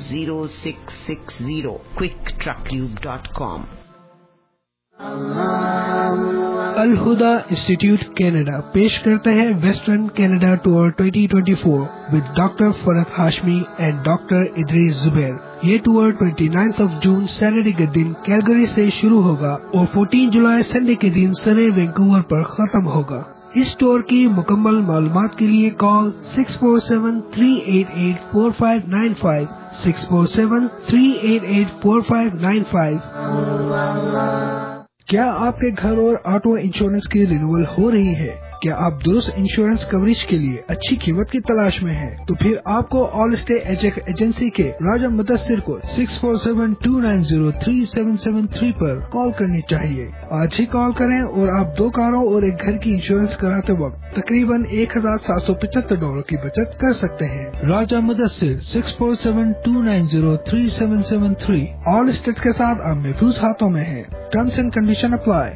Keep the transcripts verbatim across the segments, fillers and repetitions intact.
zero six six zero. quick truck lube dot com. Al-Huda institute Canada پیش کرتے ہیں western Canada tour twenty twenty-four with doctor Farhat Hashmi and doctor Idrees Zubair. یہ tour twenty-ninth of June Saturday کے دن Calgary سے شروع ہوگا اور fourteen جولائی سنڈے کے دن سرے وینکوور پر ختم ہوگا. اس ٹور کی مکمل معلومات کے لیے کال six four seven three eight eight four five nine five six four seven three eight eight four five nine five. کیا آپ کے گھر اور آٹو انشورنس کی رینیول ہو رہی ہے؟ کیا آپ درست انشورنس کوریج کے لیے اچھی قیمت کی تلاش میں ہیں؟ تو پھر آپ کو آل اسٹیٹ ایجنٹ ایجنسی کے راجہ مدثر کو six four seven two nine zero three seven seven three پر کال کرنی چاہیے. آج ہی کال کریں اور آپ دو کاروں اور ایک گھر کی انشورنس کراتے وقت تقریباً ایک ہزار سات سو پچہتر ڈالر کی بچت کر سکتے ہیں. Raja Mudassar six four seven two nine zero three seven seven three. Allstate کے ساتھ آپ محفوظ ہاتھوں میں ہیں. Terms and condition apply.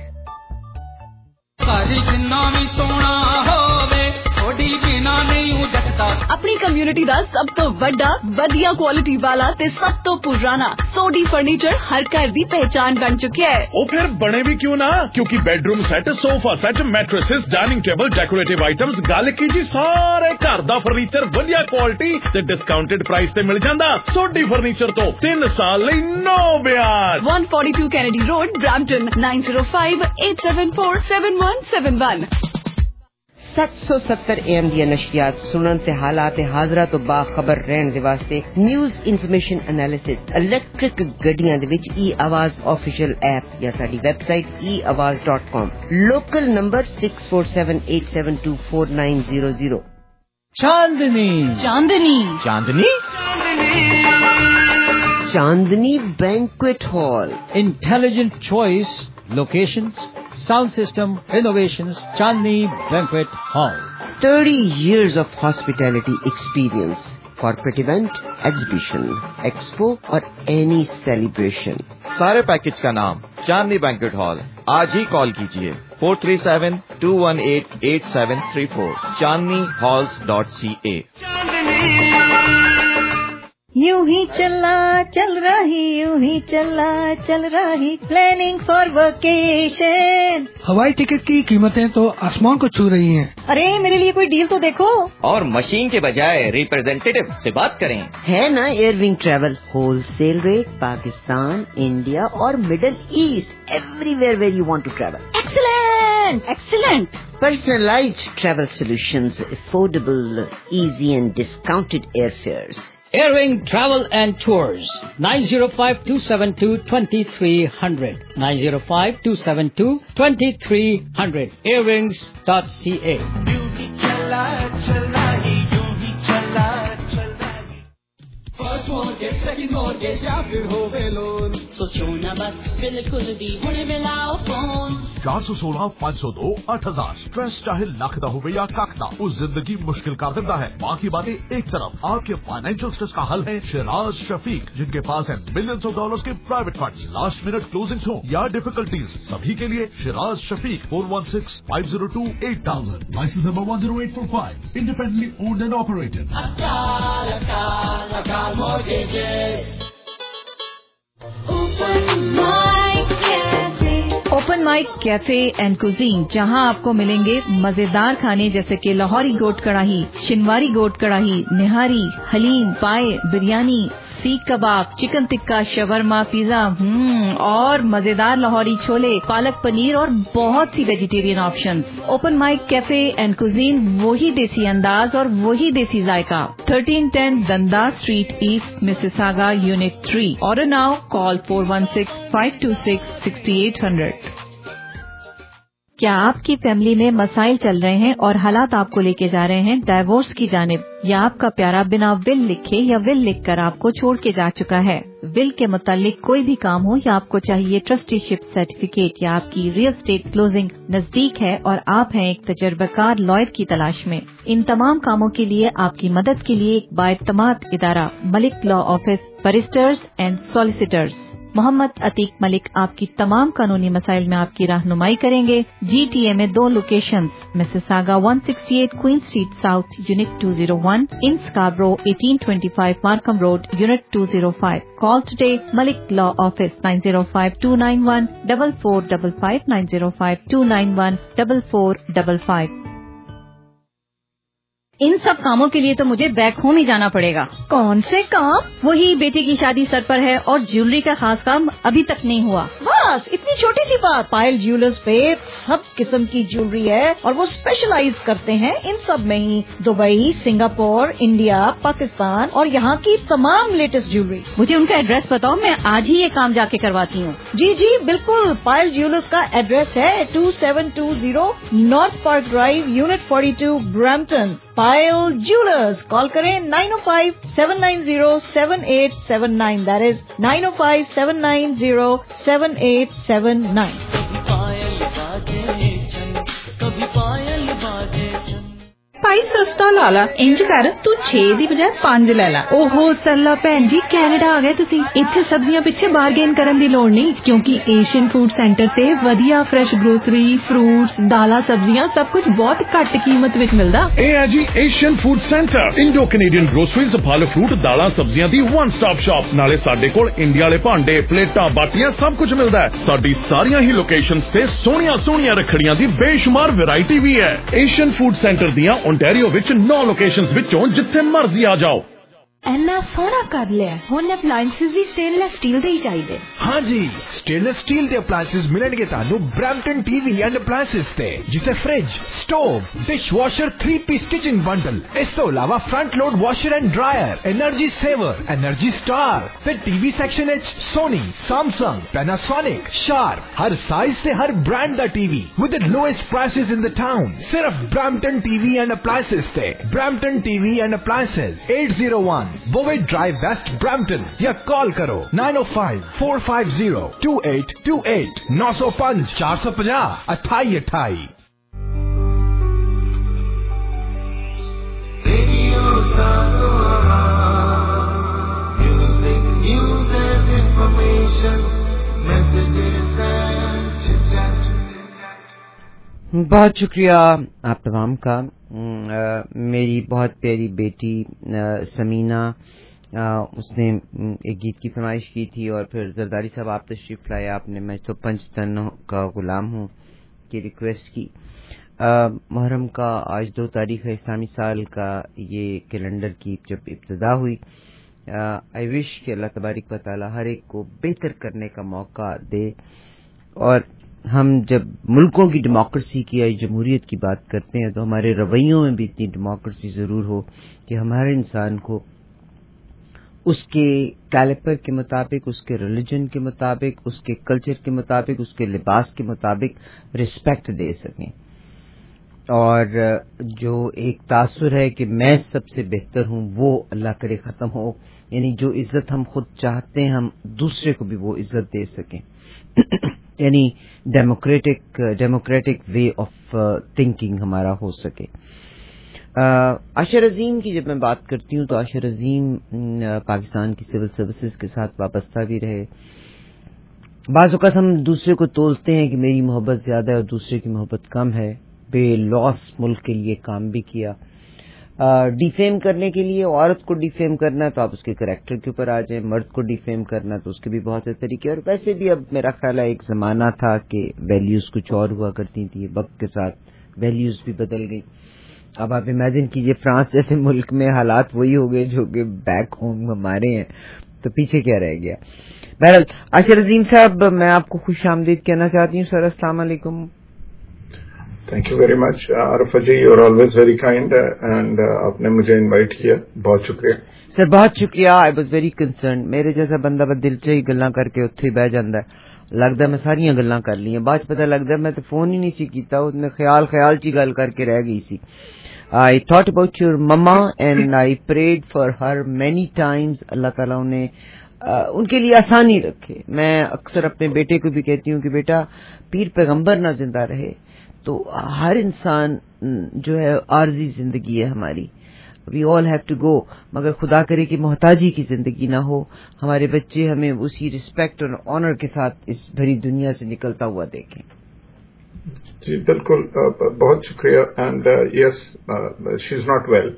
اپنی کمیونٹی دا سب تو بڑا ودیا کوالٹی والا تے سب تو پرانا سوڈی فرنیچر ہر گھر دی پہچان بن چکا ہے. او پھر بنے بھی کیوں نہ، کیونکہ bed room set, sofa set, mattresses, dining table, decorative items, گل کی جی سارے گھر دا فرنیچر ودیا کوالٹی تے ڈسکاؤنٹڈ پرائس تے مل جاندا. سوڈی فرنیچر تو تین سال لئی نو بیاج. one forty-two Kennedy road, Brampton nine zero five eight seven four seven one seven one. سات سو ستر اے ایم دیا نشریات سنن تے حالات حاضرہ تو باخبر رہن دے واسطے نیوز انفارمیشن انالیسس الیکٹرک گڈیاں دے وچ ای آواز آفیشیل ایپ یا ساڈی website E Awaz dot com. Local number six four seven eight seven two four nine zero zero. Chandni Chandni Chandni Chandni banquet hall. Intelligent choice locations sound system innovations Chandni Banquet Hall. thirty years of hospitality experience. Corporate event, exhibition, expo اور any celebration. سارے package کا نام چاندنی banquet hall. آج ہی کال کیجیے four three seven two one eight eight seven three four. chandni halls dot c a. یوں ہی چلا چل رہی یوں ہی چلا چل رہی پلاننگ فار ویکیشن. ہوائی ٹکٹ کی قیمتیں تو آسمان کو چھو رہی ہیں. ارے میرے لیے کوئی ڈیل تو دیکھو. اور مشین کے بجائے ریپرزینٹیٹیو سے بات کریں. ہے نا air wing travel, whole sale rate, Pakistan, India اور middle east, everywhere where you want to travel. Excellent excellent. Personalized travel solutions, affordable, easy and discounted airfares. Airwing Travel and Tours, nine zero five two seven two two three zero zero. nine zero five two seven two two three zero zero. airwings dot c a. First mortgage, second mortgage, یا پھر ہووے loan, سوچو نہ بس بالکل بھی ہن ملاؤ phone. چار سو سولہ پانچ سو دو آٹھ ہزار. اسٹریس چاہے لاکھ دا ہوئے یا کاک دا، اس زندگی مشکل کر دیتا ہے. باقی باتیں ایک طرف، آپ کے فائنینشیل اسٹریس کا حل ہے شیراز شفیق، جن کے پاس ہے ملینز آف ڈالرز کے private funds. Last minute closings ہوں یا ڈیفیکلٹیز، سبھی کے لیے Shiraz Shafiq four one six five zero two eight thousand. License number one zero eight four five. Independently owned and operated. Akal Akal Akal mortgages. Open mic cafe and cuisine, جہاں آپ کو ملیں گے مزیدار کھانے جیسے کہ لاہوری گوٹ کڑاہی، شنواری گوٹ کڑاہی، nihari, haleem, paye, biryani, seekh kebab, chicken tikka, shawarma, pizza, ہم اور مزیدار لاہوری چھولے، پالک پنیر اور بہت سی vegetarian options. Open mic cafe and cuisine, وہی دیسی انداز اور وہی دیسی ذائقہ. thirteen ten Dundas street east, Mississauga, unit three. Order now, call four one six five two six six eight zero zero. کیا آپ کی فیملی میں مسائل چل رہے ہیں اور حالات آپ کو لے کے جا رہے ہیں ڈائیورس کی جانب، یا آپ کا پیارا بنا ول لکھے یا ول لکھ کر آپ کو چھوڑ کے جا چکا ہے؟ ول کے متعلق کوئی بھی کام ہو یا آپ کو چاہیے ٹرسٹی شپ سرٹیفکیٹ، یا آپ کی ریئل اسٹیٹ کلوزنگ نزدیک ہے اور آپ ہیں ایک تجربہ کار لائر کی تلاش میں، ان تمام کاموں کے لیے آپ کی مدد کے لیے ایک بااعتماد ادارہ Malik law office, barristers and solicitors. Mohammad Atiq Malik आपकी तमाम कानूनी मसाइल में आपकी रहनुमाई करेंगे। जीटीए में दो locations, Mississauga one sixty-eight queen street south unit two oh one, in Scarborough eighteen twenty-five Markham road unit two oh five. Call today Malik Law Office nine oh five two nine one four four five five nine oh five two nine one four four five five. इन सब कामों के लिए तो मुझे back home ही जाना पड़ेगा। कौन से काम? वही बेटे की शादी सर पर है और ज्वेलरी का खास काम अभी तक नहीं हुआ। बस इतनी छोटी सी बात। पायल ज्वेलर्स पे सब किस्म की ज्वेलरी है और वो स्पेशलाइज करते हैं इन सब में ही। दुबई, सिंगापुर, इंडिया, पाकिस्तान और यहाँ की तमाम लेटेस्ट ज्वेलरी। मुझे उनका एड्रेस बताओ, मैं आज ही ये काम जाके करवाती हूँ। जी जी बिल्कुल। पायल ज्वेलर्स का एड्रेस है two seven two zero north park drive unit forty-two Brampton. Payal jewellers. Call करें nine oh five seven nine zero seven eight seven nine. That is nine oh five seven nine zero seven eight seven nine. कभी पायल बाजे छन, कभी पायल बाजे छन। ਭਾਈ ਸਸਤਾ ਲਾ ਲਾ, ਇੰਜ ਕਰ ਤੂੰ ਛੇ ਦੀ ਬਜਾਏ ਪੰਜ ਲੈ ਲੈ। ਓਹੋ ਸਰਲਾ ਭੈਣ ਜੀ, ਕੈਨੇਡਾ ਆ ਗਏ ਤੁਸੀਂ। ਇੱਥੇ ਸਬਜ਼ੀਆਂ ਪਿੱਛੇ ਬਾਰਗੇਨ ਕਰਨ ਦੀ ਲੋੜ ਨਹੀਂ, ਕਿਉਂਕਿ ਏਸ਼ੀਅਨ ਫੂਡ ਸੈਂਟਰ ਤੇ ਵਧੀਆ ਫਰੈਸ਼ ਗਰੋਸਰੀ, ਫਰੂਟਸ, ਦਾਲਾਂ, ਸਬਜ਼ੀਆਂ ਸਭ ਕੁਝ ਬਹੁਤ ਘੱਟ ਕੀਮਤ ਵਿੱਚ ਮਿਲਦਾ। ਇਹ ਹੈ ਜੀ Asian food centre, Indo Canadian groceries, ਫਲ ਫਰੂਟ, ਦਾਲਾਂ, ਸਬਜ਼ੀਆਂ ਦੀ ਵਨ ਸਟਾਪ ਸ਼ਾਪ। ਨਾਲੇ ਸਾਡੇ ਕੋਲ ਇੰਡੀਆ ਵਾਲੇ ਭਾਂਡੇ, ਪਲੇਟਾਂ, ਬਾਟੀਆਂ ਸਭ ਕੁਝ ਮਿਲਦਾ ਹੈ। ਸਾਡੀ ਸਾਰੀਆਂ ਹੀ ਲੋਕੇਸ਼ਨਸ ਤੇ ਸੋਹਣੀਆਂ ਸੋਹਣੀਆਂ ਰੱਖੜੀਆਂ ਦੀ ਬੇਸ਼ੁਮਾਰ ਵੈਰਾਈਟੀ ਵੀ ਹੈ। ਏਸ਼ੀਅਨ ਫੂਡ ਸੈਂਟਰ ਦੀਆਂ ਓਨਟਾਰੀਓ ਵਿੱਚ ਨੌ ਲੋਕੇਸ਼ਨਸ ਵਿੱਚੋਂ ਜਿੱਥੇ ਮਰਜ਼ੀ ਆ ਜਾਓ। ਇੰਨਾ ਸੋਹਣਾ ਕਰ ਲਿਆ। ਹੁਣ ਅਪਲਾਈਐਂਸਿਸ ਵੀ ਸਟੇਨਲੈਸ ਸਟੀਲ ਦੇ ਹੀ ਚਾਹੀਦੇ। ਹਾਂ ਜੀ, ਸਟੇਨਲੈਸ ਸਟੀਲ ਦੇ ਅਪਲਾਈਐਂਸਿਸ ਮਿਲਣਗੇ ਤੁਹਾਨੂੰ ਬ੍ਰੈਂਪਟਨ ਟੀਵੀ ਐਂਡ ਅਪਲਾਈਐਂਸਿਸ ਤੇ, ਜਿੱਥੇ fridge, stove, dish washer, three piece kitchen bundle, ਇਸ ਤੋਂ ਇਲਾਵਾ front load washer and dryer, energy saver, energy star ਤੇ ਟੀਵੀ ਸੈਕਸ਼ਨ ਵਿੱਚ ਸੋਨੀ, ਸੈਮਸੰਗ, ਪੈਨਾਸੋਨਿਕ, ਸ਼ਾਰਪ, ਹਰ ਸਾਈਜ਼ ਤੇ ਹਰ ਬ੍ਰਾਂਡ ਦਾ TV with the lowest prices in the town. ਸਿਰਫ ਬ੍ਰੈਂਪਟਨ ਟੀਵੀ ਐਂਡ ਅਪਲਾਈਐਂਸਿਸ ਤੇ। Brampton TV and appliances eight oh one Bovey Drive West Brampton, या call करो nine oh five four five zero two eight two eight nine oh five four five zero अठाई अठाई। Music, news and information, messages and chit-chat. बहुत शुक्रिया आप तमाम का। आ, मेरी बहुत प्यारी बेटी समीना, आ, उसने एक गीत की फरमाइश की थी और फिर जरदारी साहब आप तशरीफ लाए, आपने मैं तो पंचतन का गुलाम हूँ की रिक्वेस्ट की। मुहर्रम का आज दो तारीख है, इस्लामी साल का ये कैलेंडर की जब इब्तिदा हुई, आई विश कि अल्लाह तबारिक व तआला हर एक को बेहतर करने का मौका दे। और हम जब मुल्कों की डेमोक्रेसी की या जमहूरियत की बात करते हैं तो हमारे रवैयों में भी इतनी डेमोक्रेसी ज़रूर हो कि हमारे इंसान को उसके कैलिपर के मुताबिक, उसके रिलीजन के मुताबिक, उसके कल्चर के मुताबिक, उसके लिबास के मुताबिक रिस्पेक्ट दे सकें। और जो एक तासुर है कि मैं सबसे बेहतर हूँ, वो अल्लाह करे ख़त्म हो। यानी जो इज्जत हम खुद चाहते हैं, हम दूसरे को भी वो इज्जत दे सकें। यानी democratic democratic way of thinking हमारा हो सके। आशर अजीम की जब मैं बात करती हूँ तो आशर अजीम पाकिस्तान की सिविल सर्विसेज के साथ वाबस्ता भी रहे। बाज़ औक़ात हम दूसरे को तोलते हैं कि मेरी मोहब्बत ज़्यादा है और दूसरे की मोहब्बत कम है। बेलॉस मुल्क के लिए काम भी किया। डिफेम करने के लिए औरत को डिफेम करना तो आप उसके करैक्टर के ऊपर आ जाए, मर्द को डिफेम करना तो उसके भी बहुत से तरीके। और वैसे भी अब मेरा ख्याल है एक ज़माना था कि वैल्यूज़ कुछ और हुआ करती थी, वक्त के साथ वैल्यूज़ भी बदल गई। अब आप इमेजिन कीजिए फ्रांस जैसे मुल्क में हालात वही हो गए जो कि बैक होम हमारे हैं, तो पीछे क्या रह गया। बहरहाल आशिर अजीम साहब, मैं आपको खुश आमदीद कहना चाहती हूँ। सर अस्सलाम वालेकुम। Thank you very much Arfa ji, you are always very kind and आपने मुझे इनवाइट किया, बहुत शुक्रिया सर। बहुत शुक्रिया। I was very concern. मेरे जैसा बंदा बस दिल च ही गल्लां करके उत्थे बह जांदा है, लगदा मैं सारियां गल्लां कर लीआं, बाद च पता लगदा मैं तो फोन ही नहीं सी कीता, उसने ख्याल ख्याल च गल करके रह गई सी। I thought about your mamma and I prayed for her many times. Allah ताला उन्हें Uh, उनके लिए आसानी रखे। मैं अक्सर अपने बेटे को भी कहती हूँ कि बेटा पीर पैगंबर ना जिंदा रहे तो हर इंसान जो है आर्जी जिंदगी है हमारी, وی آل ہیو ٹو گو, مگر خدا کرے کہ محتاجی کی زندگی نہ ہو, ہمارے بچے ہمیں اسی رسپیکٹ اور آنر کے ساتھ اس بھری دنیا سے نکلتا ہوا دیکھیں. جی بالکل, بہت شکریہ. And yes she is not well,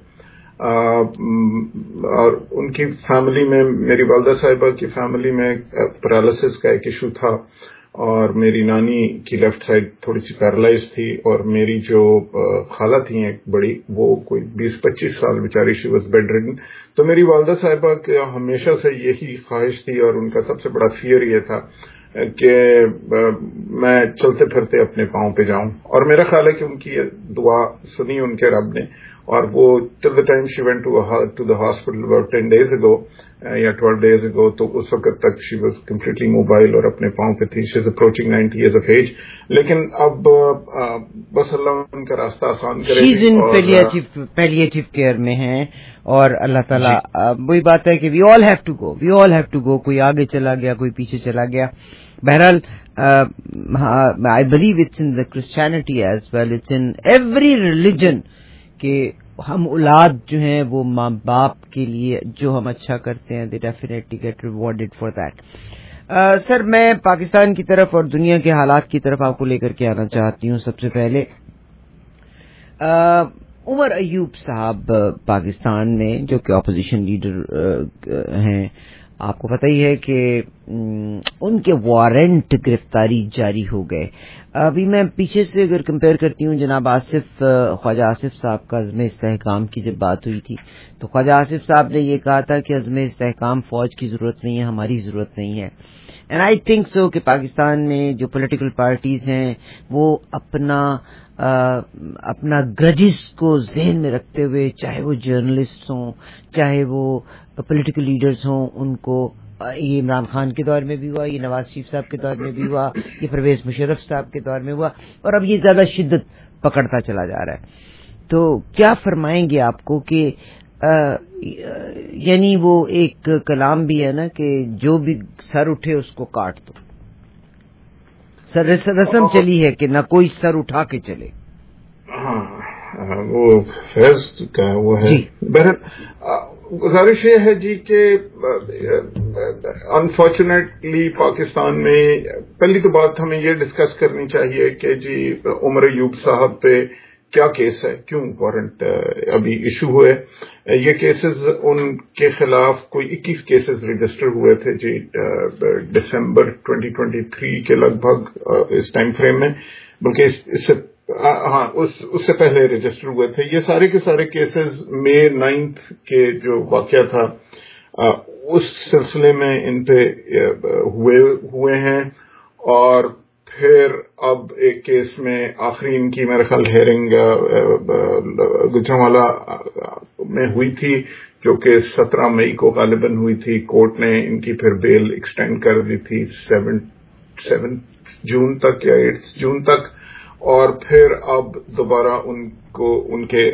اور ان کی فیملی میں, میری والدہ صاحبہ کی فیملی میں پیرالسس کا ایک ایشو تھا, اور میری نانی کی لیفٹ سائڈ تھوڑی سی پیرالائز تھی, اور میری جو خالہ تھیں ایک بڑی, وہ کوئی بیس پچیس سال بیچاری شی واز بیڈ ریڈن. تو میری والدہ صاحبہ کا ہمیشہ سے یہی خواہش تھی, اور ان کا سب سے بڑا فیئر یہ تھا کہ میں چلتے پھرتے اپنے پاؤں پہ جاؤں, اور میرا خیال ہے کہ ان کی دعا سنی ان کے رب نے, اور وہ till the time she went to the hospital about ten days ago یا ٹویلو ڈیز اگو, تو اس وقت تک شی واز کمپلیٹلی موبائل اور اپنے پاؤں پہ تھی. She is approaching ninety years of age, لیکن اب بس اللہ ان کا راستہ آسان کرے. شی از ان پیلیٹیو کیئر میں ہیں, اور اللہ تعالیٰ وہی بات ہے کہ we all have to go, we all have to go. کوئی آگے چلا گیا, کوئی پیچھے چلا گیا. بہرحال I believe it's in the Christianity as well, it's in every religion کہ ہم اولاد جو ہیں وہ ماں باپ کے لیے جو ہم اچھا کرتے ہیں they definitely get rewarded for that. Sir, میں پاکستان کی طرف اور دنیا کے حالات کی طرف آپ کو لے کر کے آنا چاہتی ہوں. سب سے پہلے عمر ایوب صاحب پاکستان میں جو کہ اپوزیشن لیڈر ہیں, آپ کو پتہ ہی ہے کہ ان کے وارنٹ گرفتاری جاری ہو گئے. ابھی میں پیچھے سے اگر کمپیئر کرتی ہوں, جناب آصف خواجہ آصف صاحب کا عزم استحکام کی جب بات ہوئی تھی تو خواجہ آصف صاحب نے یہ کہا تھا کہ عزم استحکام فوج کی ضرورت نہیں ہے, ہماری ضرورت نہیں ہے. اینڈ آئی تھنک سو کہ پاکستان میں جو پولیٹیکل پارٹیز ہیں وہ اپنا آ, اپنا گرجز کو ذہن میں رکھتے ہوئے, چاہے وہ جرنلسٹ ہوں, چاہے وہ پولیٹیکل لیڈرز ہوں, ان کو یہ عمران خان کے دور میں بھی ہوا, یہ نواز شریف صاحب کے دور میں بھی ہوا, یہ پرویز مشرف صاحب کے دور میں ہوا, اور اب یہ زیادہ شدت پکڑتا چلا جا رہا ہے. تو کیا فرمائیں گے آپ کو کہ آ, یعنی وہ ایک کلام بھی ہے نا کہ جو بھی سر اٹھے اس کو کاٹ دو. سر رسم چلی ہے کہ نہ کوئی سر اٹھا کے چلے. ہاں, وہ فیض کا وہ ہے. بہرحال گزارش یہ ہے جی کہ انفارچونیٹلی پاکستان میں پہلی تو بات ہمیں یہ ڈسکس کرنی چاہیے کہ جی عمر ایوب صاحب پہ کیا کیس ہے, کیوں وارنٹ ابھی ایشو ہوئے. یہ کیسز ان کے خلاف کوئی اکیس کیسز رجسٹر ہوئے تھے جی دسمبر ٹوئنٹی ٹوئنٹی تھری کے لگ بھگ اس ٹائم فریم میں, بلکہ اس سے ہاں اس اس سے پہلے رجسٹر ہوئے تھے. یہ سارے کے سارے کیسز مئی نائنتھ کے جو واقعہ تھا اس سلسلے میں ان پہ ہوئے ہوئے ہیں, اور پھر اب ایک کیس میں آخری ان کی میرے خیال ہیئرنگ گجرانوالہ میں ہوئی تھی, جو کہ سترہ مئی کو غالباً ہوئی تھی. کورٹ نے ان کی پھر بیل ایکسٹینڈ کر دی تھی سیون سیون جون تک یا ایٹ جون تک, اور پھر اب دوبارہ ان کو ان کے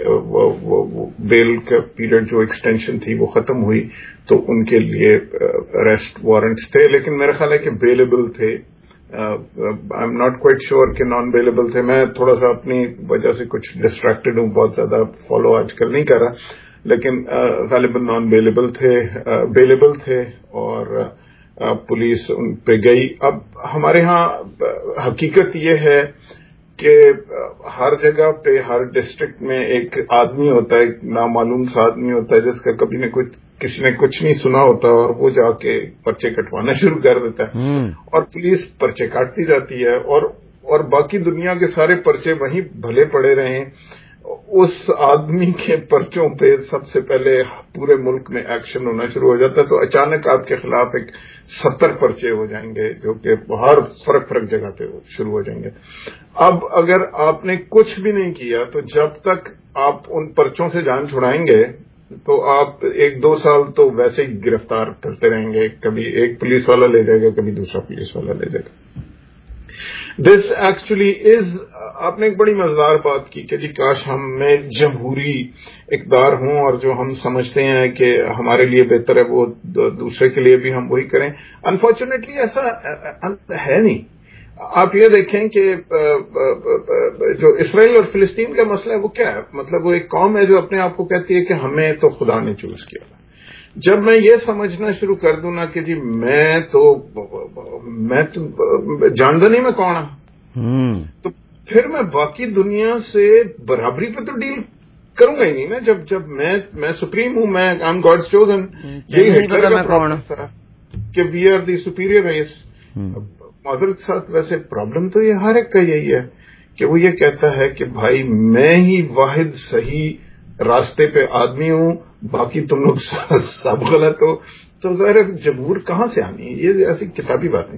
بیل کا پیریڈ جو ایکسٹینشن تھی وہ ختم ہوئی, تو ان کے لیے اریسٹ وارنٹس تھے, لیکن میرا خیال ہے کہ بیلیبل تھے. I am not quite sure کہ نان بیلیبل تھے. میں تھوڑا سا اپنی وجہ سے کچھ ڈسٹریکٹڈ ہوں, بہت زیادہ فالو آج کل نہیں کر رہا, لیکن غالباً نان بیلیبل تھے بیلیبل تھے اور پولیس ان پہ گئی. اب ہمارے ہاں حقیقت یہ ہے کہ ہر جگہ پہ ہر ڈسٹرکٹ میں ایک آدمی ہوتا ہے, ایک نامعلوم سا آدمی ہوتا ہے جس کا کبھی نہ کچھ کسی نے کچھ نہیں سنا ہوتا, اور وہ جا کے پرچے کٹوانا شروع کر دیتا ہے, اور پولیس پرچے کاٹتی جاتی ہے, اور اور باقی دنیا کے سارے پرچے وہیں بھلے پڑے رہے. اس آدمی کے پرچوں پہ سب سے پہلے پورے ملک میں ایکشن ہونا شروع ہو جاتا ہے, تو اچانک آپ کے خلاف ایک ستر پرچے ہو جائیں گے جو کہ ہر فرق فرق جگہ پہ شروع ہو جائیں گے. اب اگر آپ نے کچھ بھی نہیں کیا تو جب تک آپ ان پرچوں سے جان چھڑائیں گے تو آپ ایک دو سال تو ویسے ہی گرفتار کرتے رہیں گے. کبھی ایک پولیس والا لے جائے گا, کبھی دوسرا پولیس والا لے جائے گا. دس ایکچولی از, آپ نے ایک بڑی مزیدار بات کی کہ جی کاش ہم میں جمہوری اقدار ہوں, اور جو ہم سمجھتے ہیں کہ ہمارے لیے بہتر ہے وہ دوسرے کے لیے بھی ہم وہی کریں. انفارچونیٹلی ایسا ہے نہیں. آپ یہ دیکھیں کہ جو اسرائیل اور فلسطین کا مسئلہ ہے وہ کیا ہے؟ مطلب وہ ایک قوم ہے جو اپنے آپ کو کہتی ہے کہ ہمیں تو خدا نے چوز کیا. جب میں یہ سمجھنا شروع کر دوں نا کہ جی میں تو میں تو جانتا نہیں میں کون ہوں، تو پھر میں باقی دنیا سے برابری پہ تو ڈیل کروں گا ہی نہیں نا. جب جب میں میں سپریم ہوں، میں آئی ایم گاڈز چوزن، یہی ہٹلر کا پرابلم تھا کہ we are the superior race. معذرت کے ساتھ ویسے پرابلم تو یہ ہر ایک کا یہی ہے کہ وہ یہ کہتا ہے کہ بھائی میں ہی واحد صحیح راستے پہ آدمی ہوں، باقی تم لوگ سب غلط ہو. تو ظاہر جمہور کہاں سے آنی ہے؟ یہ ایسی کتابی باتیں،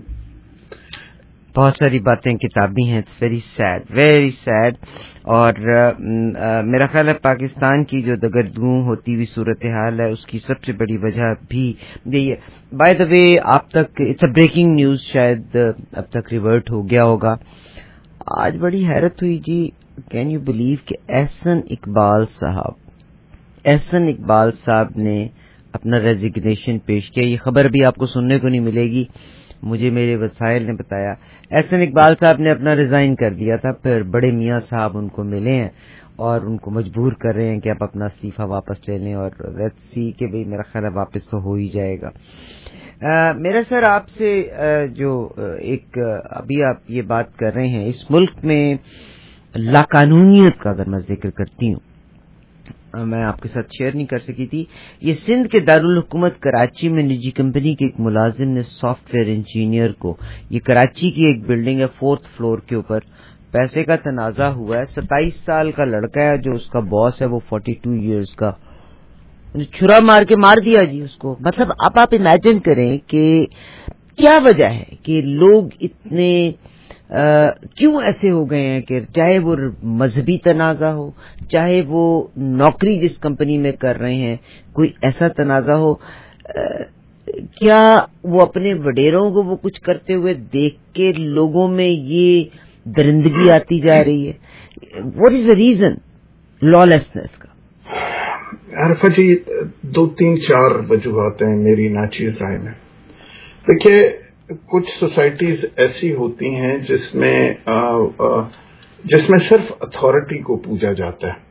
بہت ساری باتیں کتابی ہیں. It's very sad, very sad. اور میرا خیال ہے پاکستان کی جو دگردگوں ہوتی ہوئی صورتحال ہے اس کی سب سے بڑی وجہ بھی یہی ہے. بائی دا وے آپ تک اٹس اے بریکنگ نیوز، شاید اب تک ریورٹ ہو گیا ہوگا. آج بڑی حیرت ہوئی جی، کین یو بلیو کہ احسن اقبال صاحب احسن اقبال صاحب نے اپنا ریزگنیشن پیش کیا. یہ خبر بھی آپ کو سننے کو نہیں ملے گی، مجھے میرے وسائل نے بتایا. احسن اقبال صاحب نے اپنا ریزائن کر دیا تھا، پھر بڑے میاں صاحب ان کو ملے ہیں اور ان کو مجبور کر رہے ہیں کہ آپ اپنا استعفی واپس لے لیں، اور لیٹس سی کہ بھئی میرا خیال ہے واپس تو ہو ہی جائے گا. میرا سر آپ سے جو ایک ابھی آپ یہ بات کر رہے ہیں، اس ملک میں لاقانونیت کا اگر میں ذکر کرتی ہوں، میں آپ کے ساتھ شیئر نہیں کر سکی تھی. یہ سندھ کے دارالحکومت کراچی میں نجی کمپنی کے ایک ملازم نے سافٹ ویئر انجینئر کو، یہ کراچی کی ایک بلڈنگ ہے فورتھ فلور کے اوپر، پیسے کا تنازع ہوا ہے. ستائیس سال کا لڑکا ہے جو اس کا باس ہے، وہ فورٹی ٹو ایئرز کا، چھرا مار کے مار دیا جی اس کو. مطلب اب آپ امیجن کریں کہ کیا وجہ ہے کہ لوگ اتنے آ, کیوں ایسے ہو گئے ہیں کہ چاہے وہ مذہبی تنازع ہو، چاہے وہ نوکری جس کمپنی میں کر رہے ہیں کوئی ایسا تنازع ہو، آ, کیا وہ اپنے وڈیروں کو وہ کچھ کرتے ہوئے دیکھ کے لوگوں میں یہ درندگی آتی جا رہی ہے؟ What is the reason lawlessness کا؟ عارفہ جی دو تین چار وجوہات ہیں میری ناچیز رائے میں. دیکھیے کچھ سوسائٹیز ایسی ہوتی ہیں جس میں آ, آ, جس میں صرف اتھارٹی کو پوجا جاتا ہے،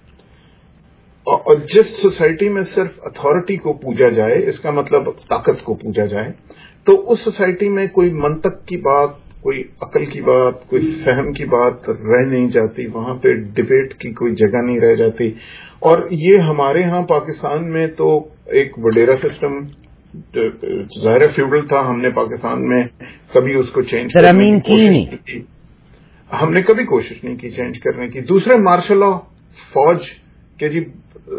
اور جس سوسائٹی میں صرف اتھارٹی کو پوجا جائے، اس کا مطلب طاقت کو پوجا جائے، تو اس سوسائٹی میں کوئی منطق کی بات، کوئی عقل کی بات، کوئی فہم کی بات رہ نہیں جاتی، وہاں پہ ڈبیٹ کی کوئی جگہ نہیں رہ جاتی. اور یہ ہمارے ہاں پاکستان میں تو ایک وڈیرا سسٹم ظاہر فیوڈل تھا، ہم نے پاکستان میں کبھی اس کو چینج کرنے کی کوشش نہیں کی، ہم نے کبھی کوشش نہیں کی چینج کرنے کی. دوسرے مارشل لا، فوج کہ جی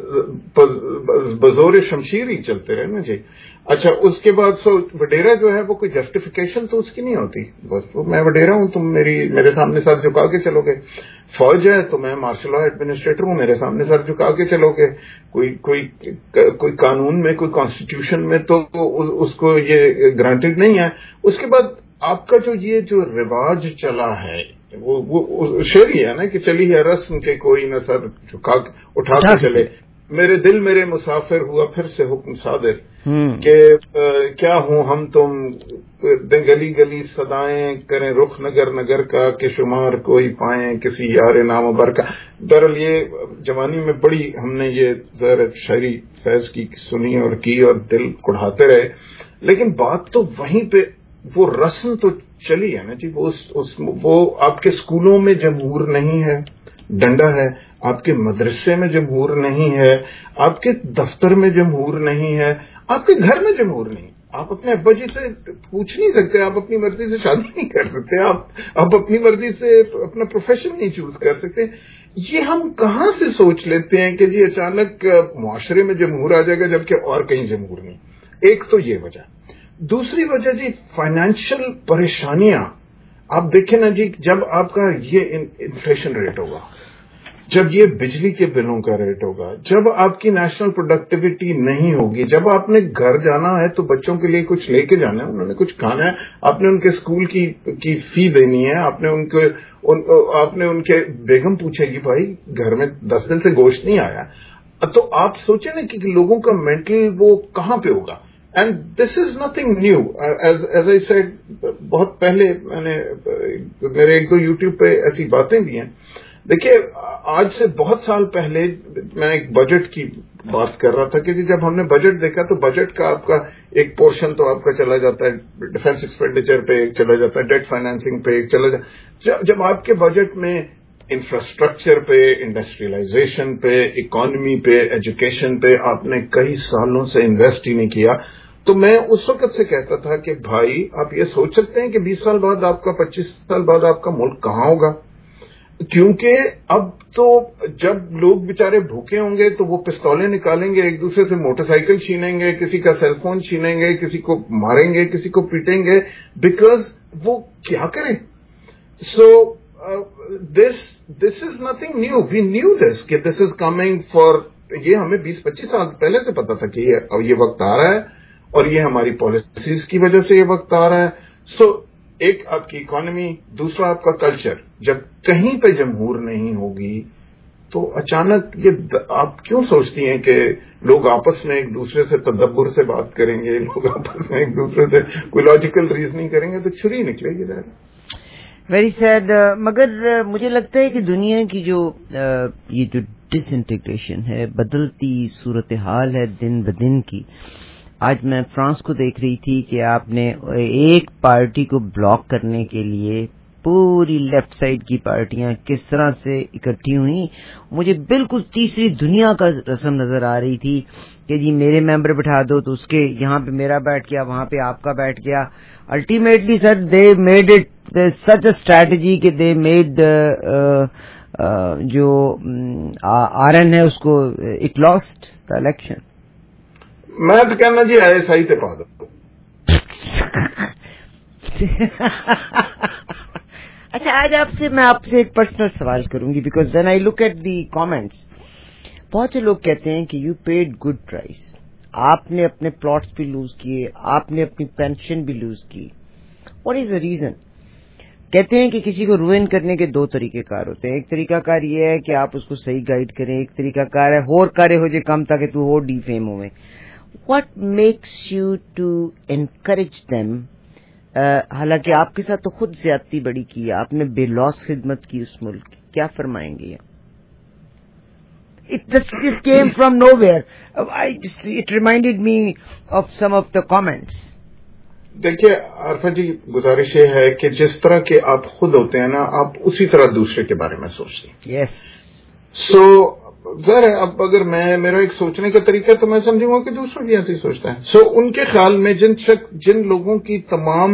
بزور شمشیر ہی چلتے رہے نا جی. اچھا اس کے بعد سو وڈیرا جو ہے وہ کوئی جسٹیفیکیشن تو اس کی نہیں ہوتی، بس میں وڈیرا ہوں، تم میری میرے سامنے سر جھکا کے چلو گے. فوج ہے تو میں مارشل لا ایڈمنسٹریٹر ہوں، میرے سامنے سر جھکا کے چلو گے. کوئی کوئی کوئی قانون میں، کوئی کانسٹیٹیوشن میں تو اس کو یہ گرانٹیڈ نہیں ہے. اس کے بعد آپ کا جو یہ جو رواج چلا ہے وہ وہ شعر ہی ہے نا کہ چلی ہے رسم کے کوئی نہ سر جھکا اٹھا کے چلے. میرے دل میرے مسافر ہوا پھر سے حکم صادر کہ کیا ہوں ہم تم گلی گلی صدائیں کریں رخ نگر نگر کا کہ شمار کوئی پائیں کسی یار نامور کا. دراصل یہ جوانی میں بڑی ہم نے یہ ظاہر شاعری فیض کی سنی اور کی اور دل کڑھاتے رہے، لیکن بات تو وہیں پہ وہ رسم تو چلی ہے نا جی. وہ اس, اس وہ آپ کے اسکولوں میں جمہور نہیں ہے، ڈنڈا ہے. آپ کے مدرسے میں جمہور نہیں ہے، آپ کے دفتر میں جمہور نہیں ہے، آپ کے گھر میں جمہور نہیں. آپ اپنے ابا جی سے پوچھ نہیں سکتے، آپ اپنی مرضی سے شادی نہیں کر سکتے، آپ آپ اپنی مرضی سے اپنا پروفیشن نہیں چوز کر سکتے. یہ ہم کہاں سے سوچ لیتے ہیں کہ جی اچانک معاشرے میں جمہور آ جائے گا جبکہ اور کہیں جمہور نہیں. ایک تو یہ وجہ. دوسری وجہ جی فائنینشیل پریشانیاں. آپ دیکھیں نا جی، جب آپ کا یہ انفلیشن ریٹ ہوگا، جب یہ بجلی کے بلوں کا ریٹ ہوگا، جب آپ کی نیشنل پروڈکٹیوٹی نہیں ہوگی، جب آپ نے گھر جانا ہے تو بچوں کے لیے کچھ لے کے جانا ہے، انہوں نے کچھ کھانا ہے، آپ نے ان کے اسکول کی کی فی دینی ہے، آپ نے ان کے ان, آپ نے ان کے بیگم پوچھے گی بھائی گھر میں دس دن سے گوشت نہیں آیا. تو آپ سوچیں نا کہ لوگوں کا مینٹل وہ کہاں پہ ہوگا. And this is nothing new. As I said بہت پہلے میں نے میرے ایک دو یوٹیوب پہ ایسی باتیں بھی ہیں. دیکھیے آج سے بہت سال پہلے میں ایک بجٹ کی بات کر رہا تھا کہ جی جب ہم نے بجٹ دیکھا تو بجٹ کا آپ کا ایک پورشن تو آپ کا چلا جاتا ہے ڈیفینس ایکسپینڈیچر پہ، ایک چلا جاتا ہے ڈیٹ فائنینسنگ پہ، ایک چلا جاتا ہے. جب آپ کے بجٹ میں انفراسٹرکچر پہ، انڈسٹریلائزیشن پہ، اکانومی پہ، ایجوکیشن پہ آپ نے کئی سالوں سے انویسٹ ہی نہیں کیا، تو میں اس وقت سے کہتا تھا کہ بھائی آپ یہ سوچ سکتے ہیں کہ بیس سال بعد آپ کا، پچیس سال بعد آپ کا ملک کہاں ہوگا؟ کیونکہ اب تو جب لوگ بےچارے بھوکے ہوں گے تو وہ پستولیں نکالیں گے، ایک دوسرے سے موٹر سائیکل چھینیں گے، کسی کا سیل فون چھینیں گے، کسی کو ماریں گے، کسی کو پیٹیں گے، بیکاز وہ کیا کریں. So this this is nothing new, we knew this کہ دس از کمنگ فار، یہ ہمیں بیس پچیس سال پہلے سے پتا تھا کہ یہ یہ وقت آ رہا ہے اور یہ ہماری پالیسیز کی وجہ سے یہ وقت آ رہا ہے. سو ایک آپ کی اکانومی، دوسرا آپ کا کلچر. جب کہیں پہ جمہور نہیں ہوگی تو اچانک یہ آپ کیوں سوچتی ہیں کہ لوگ آپس میں ایک دوسرے سے تدبر سے بات کریں گے، لوگ آپس میں ایک دوسرے سے کوئی لاجیکل ریزننگ کریں گے تو چھری نکلے گی. Very sad. مگر مجھے لگتا ہے کہ دنیا کی جو یہ جو ڈس انٹیگریشن ہے، بدلتی صورتحال ہے دن بدن کی. آج میں فرانس کو دیکھ رہی تھی کہ آپ نے ایک پارٹی کو بلاک کرنے کے لیے پوری لیفٹ سائڈ کی پارٹیاں کس طرح سے اکٹھی ہوئیں. مجھے بالکل تیسری دنیا کا رسم نظر آ رہی تھی کہ جی میرے ممبر بٹھا دو تو اس کے یہاں پہ میرا بیٹھ گیا، وہاں پہ آپ کا بیٹھ گیا. Ultimately sir they made it such a strategy کہ دے میڈ جو آر این ہے اس کو اٹ لاسٹ دا الیکشن. میں تو کہنا جی آئی ایس آئی تے پا دو. اچھا آج آپ سے میں آپ سے ایک پرسنل سوال کروں گی، because when I look at the comments بہت سے لوگ کہتے ہیں کہ یو پیڈ گڈ پرائز، آپ نے اپنے پلاٹس بھی لوز کیے، آپ نے اپنی پینشن بھی لوز کی. What is the reason? کہتے ہیں کہ کسی کو روئن کرنے کے دو طریقے کار ہوتے ہیں. ایک طریقہ کار یہ ہے کہ آپ اس کو صحیح گائیڈ کریں، ایک طریقہ کار ہے ہور کرے ہو جے کم تاکہ تو ہور ڈی فیم ہوئے. What makes you to encourage them? حالانکہ آپ کے ساتھ تو خود زیادتی بڑی کی، آپ نے بے لوس خدمت کی اس ملک کی، کیا فرمائیں گے؟ It this came from nowhere. I just, it reminded me of some of the comments. دیکھیے عارفہ جی، گزارش یہ ہے کہ جس طرح کے آپ خود ہوتے ہیں نا، آپ اسی طرح دوسرے کے بارے میں سوچتے ہیں. یس. سو ظاہر ہے اب اگر میں میرا ایک سوچنے کا طریقہ تو میں سمجھوں گا کہ دوسروں بھی ایسے ہی سوچتا ہے. سو ان کے خیال میں جن شک جن لوگوں کی تمام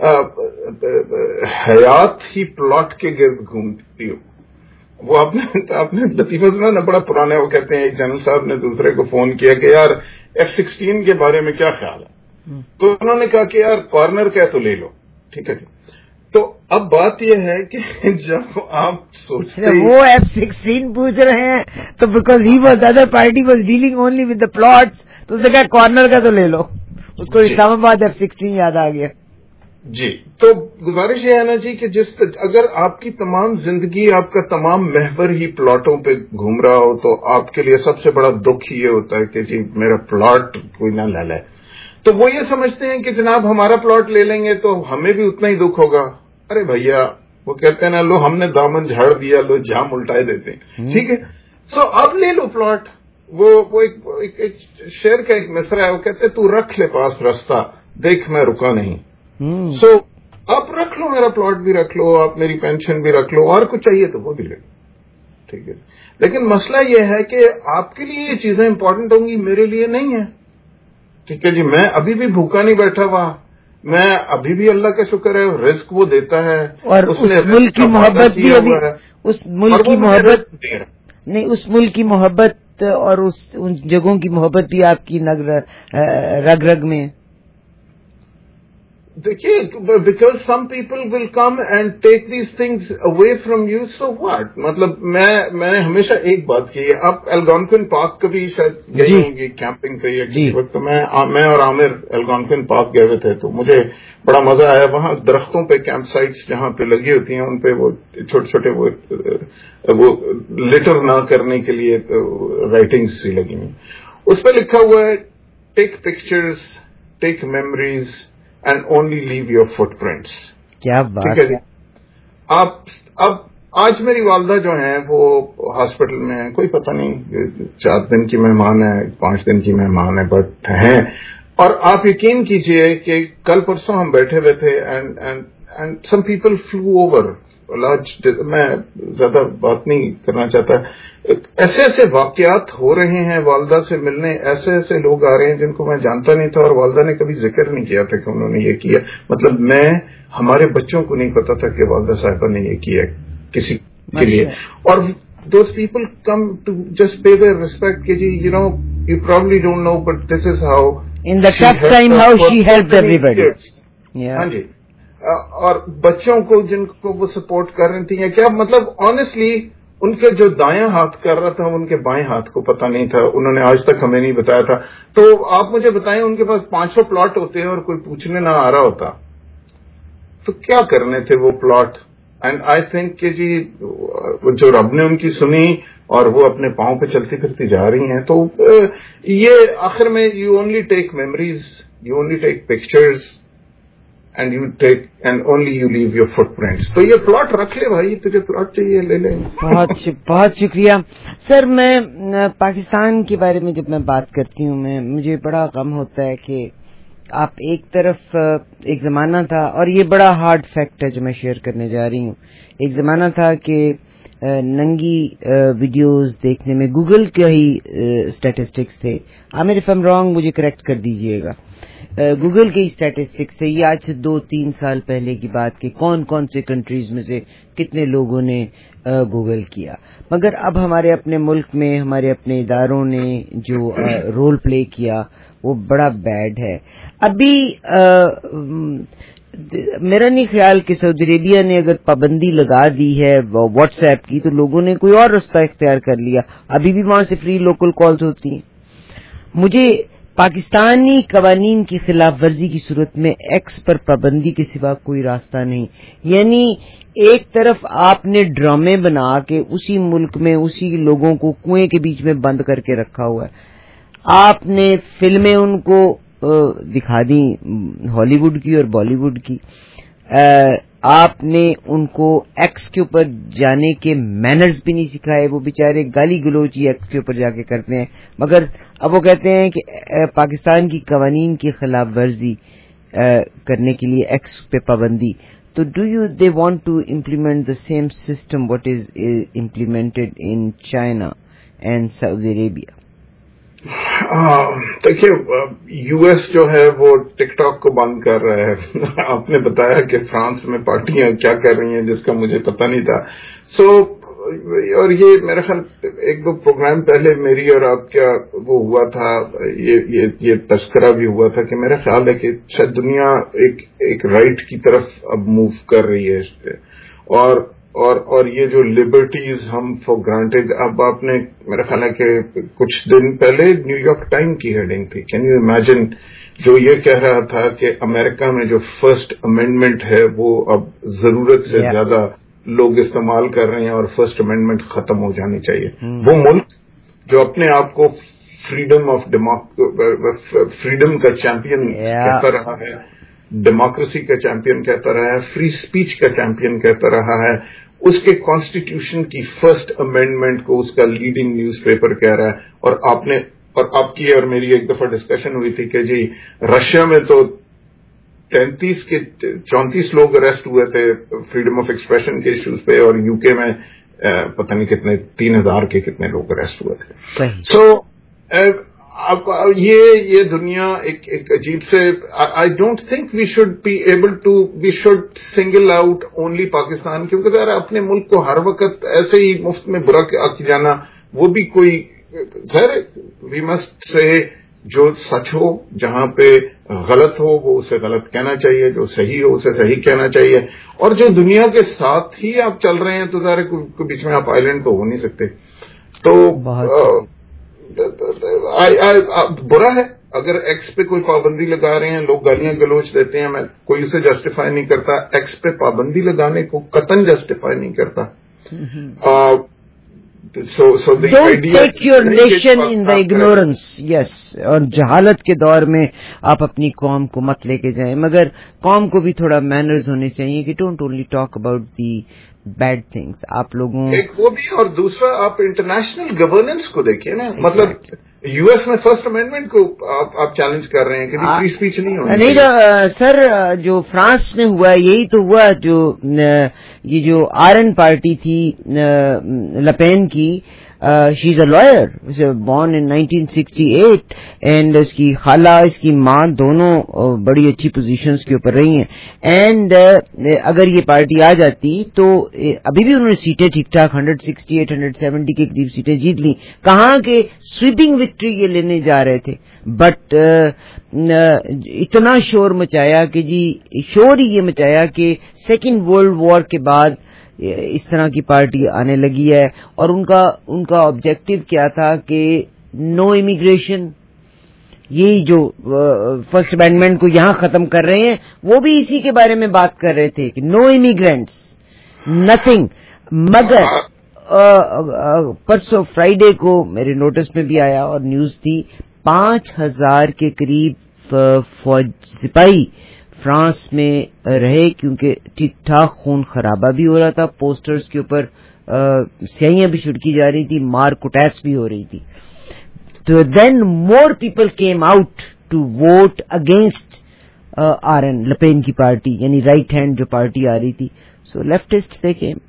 حیات ہی پلاٹ کے گرد گھومتی ہو، وہ آپ نے آپ نے لطیفہ سنا نا، بڑا پرانا، وہ کہتے ہیں ایک جنرل صاحب نے دوسرے کو فون کیا کہ یار ایف سکسٹین کے بارے میں کیا خیال ہے، تو انہوں نے کہا کہ یار کارنر کا تو لے لو. ٹھیک ہے جی. تو اب بات یہ ہے کہ جب آپ سوچتے وہ ایف سکسٹین پوچھ رہے ہیں تو because he was other party was dealing only with the plots, تو اس نے کہا کارنر کا تو لے لو. اس کو اسلام آباد ایف سکسٹین یاد آ گیا. جی. تو گزارش یہ ہے نا جی کہ جس اگر آپ کی تمام زندگی، آپ کا تمام محور ہی پلاٹوں پہ گھوم رہا ہو تو آپ کے لیے سب سے بڑا دکھ یہ ہوتا ہے کہ جی میرا پلاٹ کوئی نہ لے لے. تو وہ یہ سمجھتے ہیں کہ جناب ہمارا پلاٹ لے لیں گے تو ہمیں بھی اتنا ہی دکھ ہوگا. ارے بھیا، وہ کہتے ہیں نا، لو ہم نے دامن جھاڑ دیا، لو جام الٹائے دیتے ہیں. ٹھیک ہے. سو اب لے لو پلاٹ. وہ وہ ایک, ایک شعر کا ایک مصرع ہے، وہ کہتے تو رکھ لے پاس رستہ، دیکھ میں رکا نہیں. سو آپ رکھ لو، میرا پلاٹ بھی رکھ لو، آپ میری پینشن بھی رکھ لو، اور کچھ چاہیے تو وہ بھی لے لو. ٹھیک ہے. لیکن مسئلہ یہ ہے کہ آپ کے لیے یہ چیزیں امپورٹنٹ ہوں گی، میرے لیے نہیں ہے. ٹھیک ہے جی. میں ابھی بھی بھوکا نہیں بیٹھا ہوا، میں ابھی بھی اللہ کا شکر ہے رزق وہ دیتا ہے، اور اس ملک کی محبت بھی ابھی اس ملک کی محبت نہیں اس ملک کی محبت اور اس ان جگہوں کی محبت بھی آپ کی رگ رگ میں. دیکھیے، because some people will come and take these things away from you, so what. مطلب میں میں نے ہمیشہ ایک بات کی ہے، آپ الگونکوین پارک کبھی شاید گئی ہوں گی کیمپنگ پہ یا کسی وقت. تو میں میں اور عامر الگونکوین پارک گئے ہوئے تھے، تو مجھے بڑا مزہ آیا. وہاں درختوں پہ کیمپ سائٹس جہاں پہ لگی ہوتی ہیں، ان پہ وہ چھوٹے چھوٹے وہ وہ لٹر نہ کرنے کے لیے رائٹنگس سی لگی ہوئی. اس پہ لکھا ہوا ہے take pictures, take memories and only leave your footprints. کیا بات ہے. آپ اب آج میری والدہ جو ہیں وہ ہاسپٹل میں ہیں, کوئی پتہ نہیں چار دن کی مہمان ہے, پانچ دن کی مہمان ہے, بٹ ہیں. اور آپ یقین کیجئے کہ کل پرسوں ہم بیٹھے ہوئے تھے and and and some people flew over. میں زیادہ بات نہیں کرنا چاہتا. ایسے ایسے واقعات ہو رہے ہیں, والدہ سے ملنے ایسے ایسے لوگ آ رہے ہیں جن کو میں جانتا نہیں تھا, اور والدہ نے کبھی ذکر نہیں کیا تھا کہ انہوں نے یہ کیا. مطلب میں ہمارے بچوں کو نہیں پتا تھا کہ والدہ صاحبہ نے یہ کیا کسی کے لیے. اور those people come to just pay their respect کہ جی you know you probably don't know but this is how in the tough time how she helped everybody. ہاں جی. اور بچوں کو جن کو وہ سپورٹ کر رہی تھیں, یا کیا مطلب آنےسٹلی ان کے جو دایاں ہاتھ کر رہا تھا ان کے بائیں ہاتھ کو پتہ نہیں تھا, انہوں نے آج تک ہمیں نہیں بتایا تھا. تو آپ مجھے بتائیں ان کے پاس پانچ سو پلاٹ ہوتے ہیں اور کوئی پوچھنے نہ آ رہا ہوتا تو کیا کرنے تھے وہ پلاٹ. اینڈ آئی تھنک کہ جی جو رب نے ان کی سنی اور وہ اپنے پاؤں پہ چلتی پھرتی جا رہی ہیں. تو یہ آخر میں you only take memories, you only take pictures and you take and only you leave your footprints. تو یہ پلاٹ رکھ لے بھائی, تجھے پلاٹ چاہیے لے لے. بہت بہت شکریہ سر. میں پاکستان کے بارے میں جب میں بات کرتی ہوں میں مجھے بڑا غم ہوتا ہے کہ آپ ایک طرف ایک زمانہ تھا, اور یہ بڑا ہارڈ فیکٹ ہے جو میں شیئر کرنے جا رہی ہوں, ایک زمانہ تھا کہ ننگی ویڈیوز دیکھنے میں گوگل کے ہی اسٹیٹسٹکس تھے. عامر اف ایم رانگ مجھے کریکٹ کر دیجئے گا, گوگل کے اسٹیٹسٹکس تھے. یہ آج سے دو تین سال پہلے کی بات کہ کون کون سے کنٹریز میں سے کتنے لوگوں نے گوگل کیا. مگر اب ہمارے اپنے ملک میں ہمارے اپنے اداروں نے جو رول پلے کیا وہ بڑا بیڈ ہے. ابھی میرا نہیں خیال کہ سعودی عربیہ نے اگر پابندی لگا دی ہے واٹس ایپ کی تو لوگوں نے کوئی اور راستہ اختیار کر لیا. ابھی بھی وہاں سے فری لوکل کالز ہوتی ہیں. مجھے پاکستانی قوانین کی خلاف ورزی کی صورت میں ایکس پر پابندی کے سوا کوئی راستہ نہیں. یعنی ایک طرف آپ نے ڈرامے بنا کے اسی ملک میں اسی لوگوں کو کنویں کے بیچ میں بند کر کے رکھا ہوا ہے. آپ نے فلمیں ان کو دکھا دی ہالی ووڈ کی اور بالی ووڈ کی, آپ نے ان کو ایکس کے اوپر جانے کے مینرز بھی نہیں سکھائے. وہ بیچارے گالی گلوچ ہی ایکس کے اوپر جا کے کرتے ہیں, مگر اب وہ کہتے ہیں کہ پاکستان کی قوانین کی خلاف ورزی کرنے کے لیے ایکس پہ پابندی. تو do you they want to implement the same system what is implemented in China and Saudi Arabia? دیکھیے یو ایس جو ہے وہ ٹک ٹاک کو بند کر رہا ہے. آپ نے بتایا کہ فرانس میں پارٹیاں کیا کر رہی ہیں جس کا مجھے پتہ نہیں تھا. سو اور یہ میرا خیال ایک دو پروگرام پہلے میری اور آپ کا وہ ہوا تھا, یہ یہ, یہ تذکرہ بھی ہوا تھا کہ میرا خیال ہے کہ شاید دنیا ایک ایک رائٹ کی طرف اب موو کر رہی ہے. اور اور اور یہ جو لبرٹیز ہم فار گرانٹیڈ, اب آپ نے میرا خیال ہے کہ کچھ دن پہلے نیو یارک ٹائم کی ہیڈنگ تھی, کین یو امیجن, جو یہ کہہ رہا تھا کہ امریکہ میں جو فرسٹ امینڈمنٹ ہے وہ اب ضرورت سے yeah. زیادہ لوگ استعمال کر رہے ہیں اور فرسٹ امینڈمنٹ ختم ہو جانی چاہیے. hmm. وہ ملک جو اپنے آپ کو فریڈم آف فریڈم کا چیمپئن yeah. کہتا رہا ہے, ڈیموکریسی کا چیمپئن کہتا رہا ہے, فری اسپیچ کا چیمپئن کہتا رہا ہے, اس کے کانسٹیٹیوشن کی فرسٹ امینڈمنٹ کو اس کا لیڈنگ نیوز پیپر کہہ رہا ہے. اور آپ نے اور آپ کی اور میری ایک دفعہ ڈسکشن ہوئی تھی کہ جی رشیا میں تو تینتیس کے چونتیس لوگ اریسٹ ہوئے تھے فریڈم آف ایکسپریشن کے ایشوز پہ, اور یو کے میں پتہ نہیں کتنے تین ہزار کے کتنے لوگ اریسٹ ہوئے تھے. سو اب یہ یہ دنیا ایک ایک عجیب سے, I don't think we should be able to we should single out only Pakistan, کیونکہ ذرا اپنے ملک کو ہر وقت ایسے ہی مفت میں برا کی جانا وہ بھی کوئی ظاہر, وی مسٹ سے جو سچ ہو, جہاں پہ غلط ہو وہ اسے غلط کہنا چاہیے, جو صحیح ہو اسے صحیح کہنا چاہیے. اور جو دنیا کے ساتھ ہی آپ چل رہے ہیں تو ظاہر کے بیچ میں آپ آئیلینڈ تو ہو نہیں سکتے. تو برا ہے اگر ایکس پہ کوئی پابندی لگا رہے ہیں, لوگ گالیاں گلوچ دیتے ہیں, میں کوئی اسے جسٹیفائی نہیں کرتا, ایکس پہ پابندی لگانے کو قطعاً جسٹیفائی نہیں کرتا. So, so the Don't idea take your nation in the ignorance. Yes. اور جہالت کے دور میں آپ اپنی قوم کو مت لے کے جائیں، مگر قوم کو بھی تھوڑا مینرز ہونے چاہیے کہ don't only talk about the bad things. آپ لوگوں ایک وہ بھی، اور دوسرا آپ انٹرنیشنل گورننس کو دیکھیے نا. مطلب یو ایس میں فرسٹ امینڈمنٹ کو آپ آپ چیلنج کر رہے ہیں کہ فری اسپیچ نہیں ہونی. نہیں سر، جو فرانس میں ہوا یہی تو ہوا. جو یہ جو آر این پارٹی تھی لپین کی، she is a lawyer born in nineteen sixty eight, and اس کی خالہ اس کی ماں دونوں بڑی اچھی پوزیشنز کے اوپر رہی ہیں. اینڈ اگر یہ پارٹی آ جاتی تو ابھی بھی انہوں نے سیٹیں ٹھیک ٹھاک hundred sixty eight hundred seventy کے قریب سیٹیں جیت لی. کہاں کے سویپنگ وکٹری یہ لینے جا رہے تھے، بٹ اتنا شور مچایا کہ جی شور ہی یہ مچایا کہ سیکنڈ ورلڈ وار کے بعد اس طرح کی پارٹی آنے لگی ہے. اور ان کا ان کا آبجیکٹو کیا تھا کہ نو امیگریشن. یہی جو فرسٹ امینڈمنٹ کو یہاں ختم کر رہے ہیں وہ بھی اسی کے بارے میں بات کر رہے تھے کہ نو امیگرینٹس نتھنگ. مگر پرسوں فرائیڈے کو میرے نوٹس میں بھی آیا اور نیوز تھی، پانچ ہزار کے قریب فوج سپاہی فرانس میں رہے، کیونکہ ٹھیک ٹھاک خون خرابہ بھی ہو رہا تھا، پوسٹرز کے اوپر سیاہیاں بھی چھڑکی جا رہی تھی، مار کٹیس بھی ہو رہی تھی. تو then more people came out to vote against Marine Le Pen کی پارٹی، یعنی رائٹ ہینڈ جو پارٹی آ رہی تھی. So leftist they came.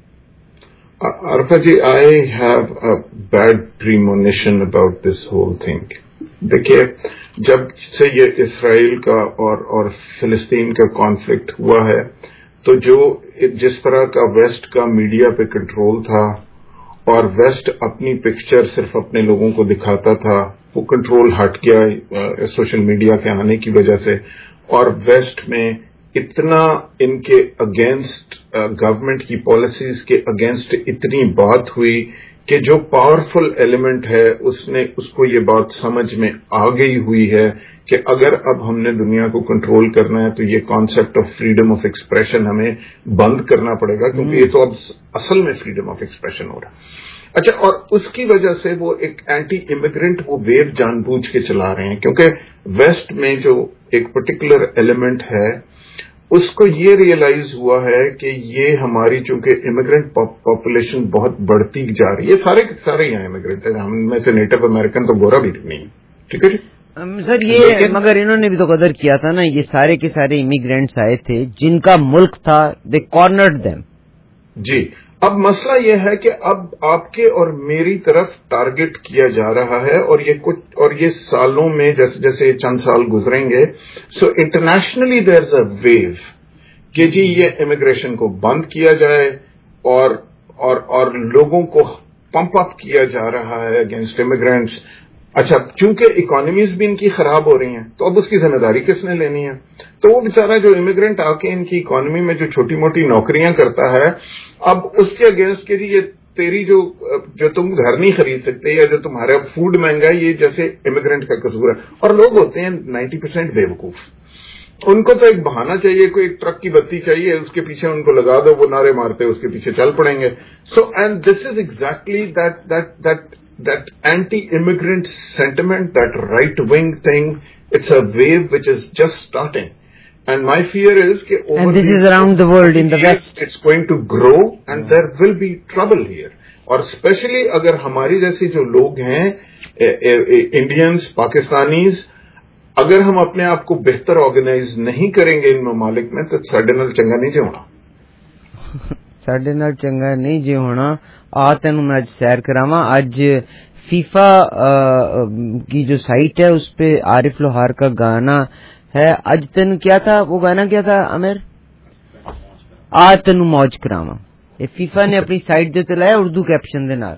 Arfa ji, I have a bad premonition about this whole thing. دیکھیے، جب سے یہ اسرائیل کا اور اور فلسطین کا کانفلکٹ ہوا ہے تو جو جس طرح کا ویسٹ کا میڈیا پہ کنٹرول تھا اور ویسٹ اپنی پکچر صرف اپنے لوگوں کو دکھاتا تھا، وہ کنٹرول ہٹ گیا سوشل میڈیا کے آنے کی وجہ سے. اور ویسٹ میں اتنا ان کے اگینسٹ گورنمنٹ کی پالیسیز کے اگینسٹ اتنی بات ہوئی کہ جو پاورفل ایلیمنٹ ہے اس نے اس کو یہ بات سمجھ میں آ گئی ہوئی ہے کہ اگر اب ہم نے دنیا کو کنٹرول کرنا ہے تو یہ concept of freedom of expression ہمیں بند کرنا پڑے گا، کیونکہ یہ تو اب اصل میں فریڈم آف ایکسپریشن ہو رہا ہے. اچھا، اور اس کی وجہ سے وہ ایک اینٹی امیگرنٹ وہ ویو جان بوجھ کے چلا رہے ہیں، کیونکہ ویسٹ میں جو ایک پرٹیکولر ایلیمنٹ ہے اس کو یہ ریئلائز ہوا ہے کہ یہ ہماری چونکہ امیگرنٹ پاپولیشن بہت بڑھتی جا رہی ہے. سارے سارے یہاں امیگرنٹ ہیں، ہم میں سے نیٹو امریکن تو گورا بھی نہیں ہے. ٹھیک ہے جی سر، یہ مگر انہوں نے بھی تو قدر کیا تھا نا. یہ سارے کے سارے امیگرینٹس آئے تھے جن کا ملک تھا، دے کارنرڈ دیم. جی، اب مسئلہ یہ ہے کہ اب آپ کے اور میری طرف ٹارگٹ کیا جا رہا ہے، اور یہ کچھ اور یہ سالوں میں جیسے جیسے چند سال گزریں گے، سو internationally there is a view کہ جی یہ امیگریشن کو بند کیا جائے اور اور اور لوگوں کو پمپ اپ کیا جا رہا ہے اگینسٹ امیگرینٹس. اچھا، چونکہ اکانومیز بھی ان کی خراب ہو رہی ہیں تو اب اس کی ذمہ داری کس نے لینی ہے؟ تو وہ بیچارہ جو امیگرینٹ آ کے ان کی اکانومی میں جو چھوٹی موٹی نوکریاں کرتا ہے، اب اس کے اگینسٹ کہ جی یہ تیری جو جو تم گھر نہیں خرید سکتے یا جو تمہارا فوڈ مہنگا ہے، یہ جیسے امیگرینٹ کا قصور ہے. اور لوگ ہوتے ہیں نائنٹی پرسینٹ بے وقوف، ان کو تو ایک بہانہ چاہیے، کوئی ایک ٹرک کی بتی چاہیے، اس کے پیچھے ان کو لگا دو، وہ نعرے مارتے اس کے پیچھے چل پڑیں گے. So and this is exactly that that that that anti-immigrant sentiment, that right-wing thing, it's a wave which is just starting. And my fear is that over and this is around the world in the years, West. It's going to grow and mm. there will be trouble here. اور especially اگر ہماری جیسے جو لوگ ہیں Indians, Pakistanis, اگر ہم اپنے آپ کو بہتر آرگنائز نہیں کریں گے ان ممالک میں تو ساڈے نال چنگا نہیں جی ہونا. ساڈے نال چنگا نہیں جی ہونا. آ تینوں میں اج سیر کراواں. اج فیفا کی جو سائٹ ہے اس پہ عارف لوہار کا گانا ہے. اج تین کیا تھا وہ گانا، کیا تھا عامر؟ آ تینوں موج کراواں. یہ فیفا نے اپنی سائٹ دے تے لایا اردو کیپشن دے نال.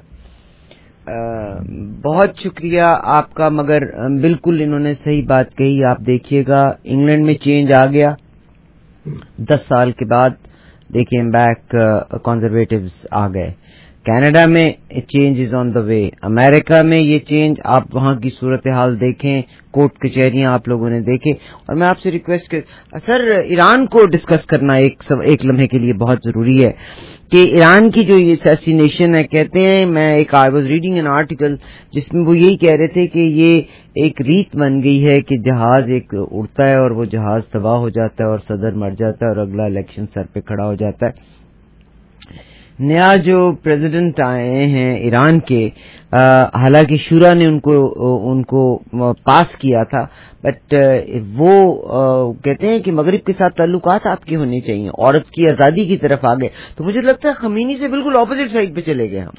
بہت شکریہ آپ کا، مگر بالکل انہوں نے صحیح بات کہی. آپ دیکھیے گا انگلینڈ میں چینج آ گیا دس سال کے بعد. دیکھیں بیک کنزرویٹوز آ گئے. کینیڈا میں چینج از آن دا وے. امریکہ میں یہ چینج, آپ وہاں کی صورتحال دیکھیں, کورٹ کچہریاں آپ لوگوں نے دیکھیں. اور میں آپ سے ریکویسٹ کر, سر ایران کو ڈسکس کرنا ایک ایک لمحے کے لیے بہت ضروری ہے کہ ایران کی جو یہ اسیسینیشن ہے, کہتے ہیں, میں ایک I was reading an article جس میں وہ یہی کہہ رہے تھے کہ یہ ایک ریت بن گئی ہے کہ جہاز ایک اڑتا ہے اور وہ جہاز تباہ ہو جاتا ہے اور صدر مر جاتا ہے اور اگلا الیکشن سر پہ کھڑا ہو جاتا ہے. نیا جو پریزیڈنٹ آئے ہیں ایران کے, حالانکہ شورا نے ان کو ان کو پاس کیا تھا, بٹ وہ کہتے ہیں کہ مغرب کے ساتھ تعلقات آپ کے ہونے چاہیے, عورت کی آزادی کی طرف آ گئے. تو مجھے لگتا ہے خمینی سے بالکل اپوزٹ سائڈ پہ چلے گئے ہم.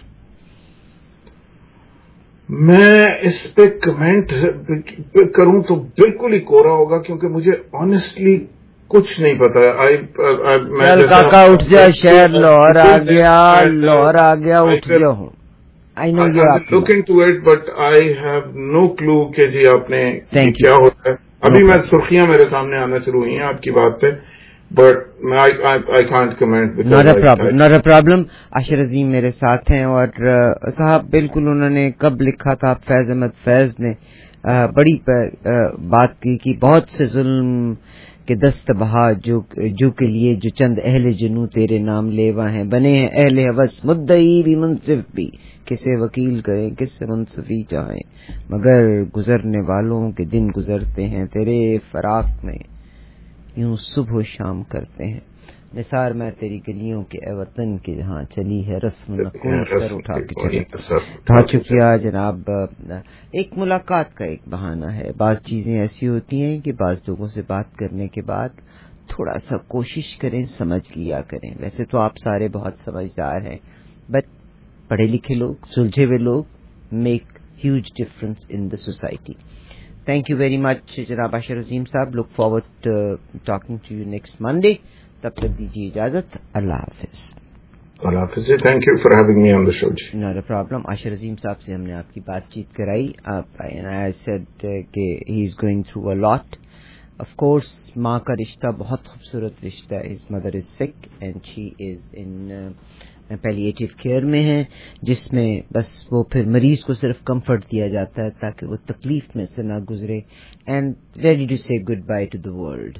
میں اس پہ کمنٹ کروں تو بالکل ہی کوڑا ہوگا, کیونکہ مجھے آنےسٹلی کچھ نہیں پتا. کاکا اٹھ جا, شہر لاہور آ گیا, لاہور آ گیا, اٹھ گیا ہوں. I know you are looking to it, but I have no clue کہ جی آپ نے کیا ہوتا ہے. ابھی میں سرخیاں میرے سامنے آنا شروع ہوئی ہیں آپ کی بات پہ, but I can't comment. Not a problem. Asher Azeem میرے ساتھ ہیں, اور صاحب بالکل انہوں نے کب لکھا تھا, فیض احمد فیض نے بڑی بات کی کہ بہت سے ظلم کہ دست بہا جو جو کے لیے جو چند اہل جنوں تیرے نام لیوا ہیں, بنے ہیں اہل ہوس مدعی بھی منصف بھی, کسے وکیل کریں کس سے منصفی چاہیں, مگر گزرنے والوں کے دن گزرتے ہیں تیرے فراق میں, یوں صبح و شام کرتے ہیں. نثار میں تیری گلیوں کے اے وطن کے جہاں چلی ہے رسم نہ کوئی سر اٹھا کے چلے. اٹھا چکیا جناب. ایک ملاقات کا ایک بہانہ ہے. بعض چیزیں ایسی ہوتی ہیں کہ بعض لوگوں سے بات کرنے کے بعد تھوڑا سا کوشش کریں, سمجھ لیا کریں. ویسے تو آپ سارے بہت سمجھدار ہیں, بٹ پڑھے لکھے لوگ, سلجھے ہوئے لوگ make huge difference in the society. Thank you very much جناب عاشر عظیم صاحب. Look forward talking to you next Monday. تب تک دیجیے اجازت. اللہ حافظ. اللہ حافظ. Thank you for having me on the show. Not a problem. Asher Azeem صاحب سے ہم نے آپ کی بات چیت کرائی. آئی سیڈ کہ he is going through a lot. Of course ماں کا رشتہ بہت خوبصورت رشتہ ہے. ہز مدر از سک and she is in پیلیٹیو care میں ہے, جس میں بس وہ پھر مریض کو صرف کمفرٹ دیا جاتا ہے تاکہ وہ تکلیف میں سے نہ گزرے, and ready to say goodbye to the world.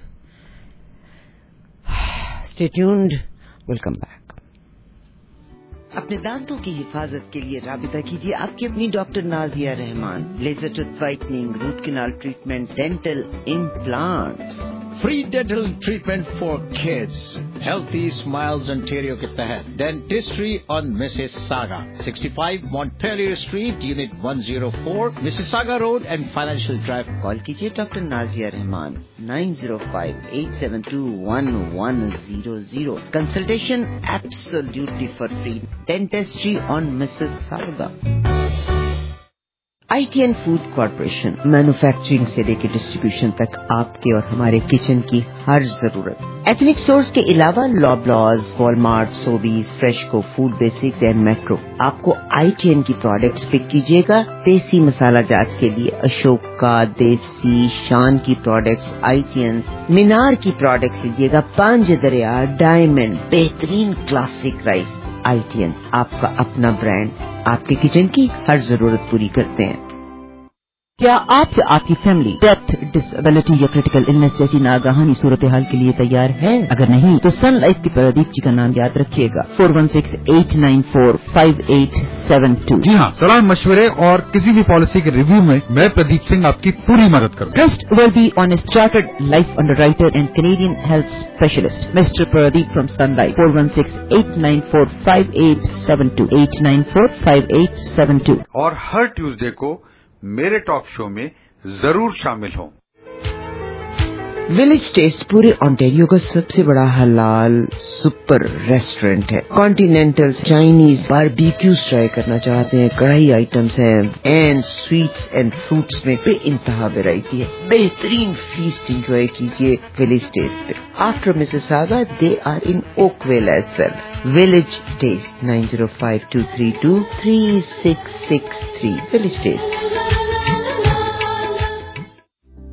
Stay tuned. We'll come back. اپنے دانتوں کی حفاظت کے لیے رابطہ کیجیے آپ کی اپنی doctor Nazia Rehman. Laser tooth whitening, root canal treatment, dental implants. Free dental treatment for kids. Healthy smiles Ontario کے تحت dentistry on Mississauga, sixty five Montpellier street, unit one zero four, Mississauga road and financial drive. Call کیجیے doctor Nazia Rehman nine zero five eight seven two one one zero zero. Consultation absolutely for free. Dentistry on Mississauga. I T N food corporation, manufacturing سے لے کے distribution تک آپ کے اور ہمارے kitchen کی ہر ضرورت. ایتھنک اسٹورز کے علاوہ Loblaws, Walmart, Sobeys, Freshco, food basics and Metro. آپ کو آئی ٹی این کی پروڈکٹس پک کیجیے گا. دیسی مسالہ جات کے لیے اشوکا, دیسی, شان کی products I T N. Minar کی پروڈکٹس لیجیے گا. پانچ دریا, ڈائمنڈ, بہترین classic rice. I T N آپ کا اپنا برانڈ, آپ کے کچن کی ہر ضرورت پوری کرتے ہیں. کیا آپ یا آپ کی فیملی ڈیتھ, ڈسبلٹی یا کریٹیکل النس جیسی ناگہانی صورتحال کے لیے تیار ہے؟ اگر نہیں تو سن لائف کی پردیپ جی کا نام یاد رکھیے گا. Four one six eight nine four five eight seven two. جی ہاں, صلاح مشورے اور کسی بھی پالیسی کے ریویو میں میں پردیپ سنگھ آپ کی پوری مدد کروں. Trustworthy honest chartered life underwriter and Canadian health specialist mister Pardeep from Sun Life. Four one six eight nine four five eight seven two eight nine four five eight seven two. اور ہر Tuesday کو میرے talk show میں ضرور شامل ہوں. Village test پورے Ontario کا سب سے بڑا حلال سپر ریسٹورینٹ ہے. کانٹینینٹل, چائنیز, باربیکیوز ٹرائی کرنا چاہتے ہیں, کڑھائی آئٹمس ہیں, اینڈ سویٹس اینڈ فروٹس میں بے انتہا ویرائٹی ہے. بہترین فیسٹ انجوائے کیجیے ولیج ٹیسٹ پہ. After Mississauga they are in Oakville as well. Village taste nine zero five two three two three six six three. Village taste.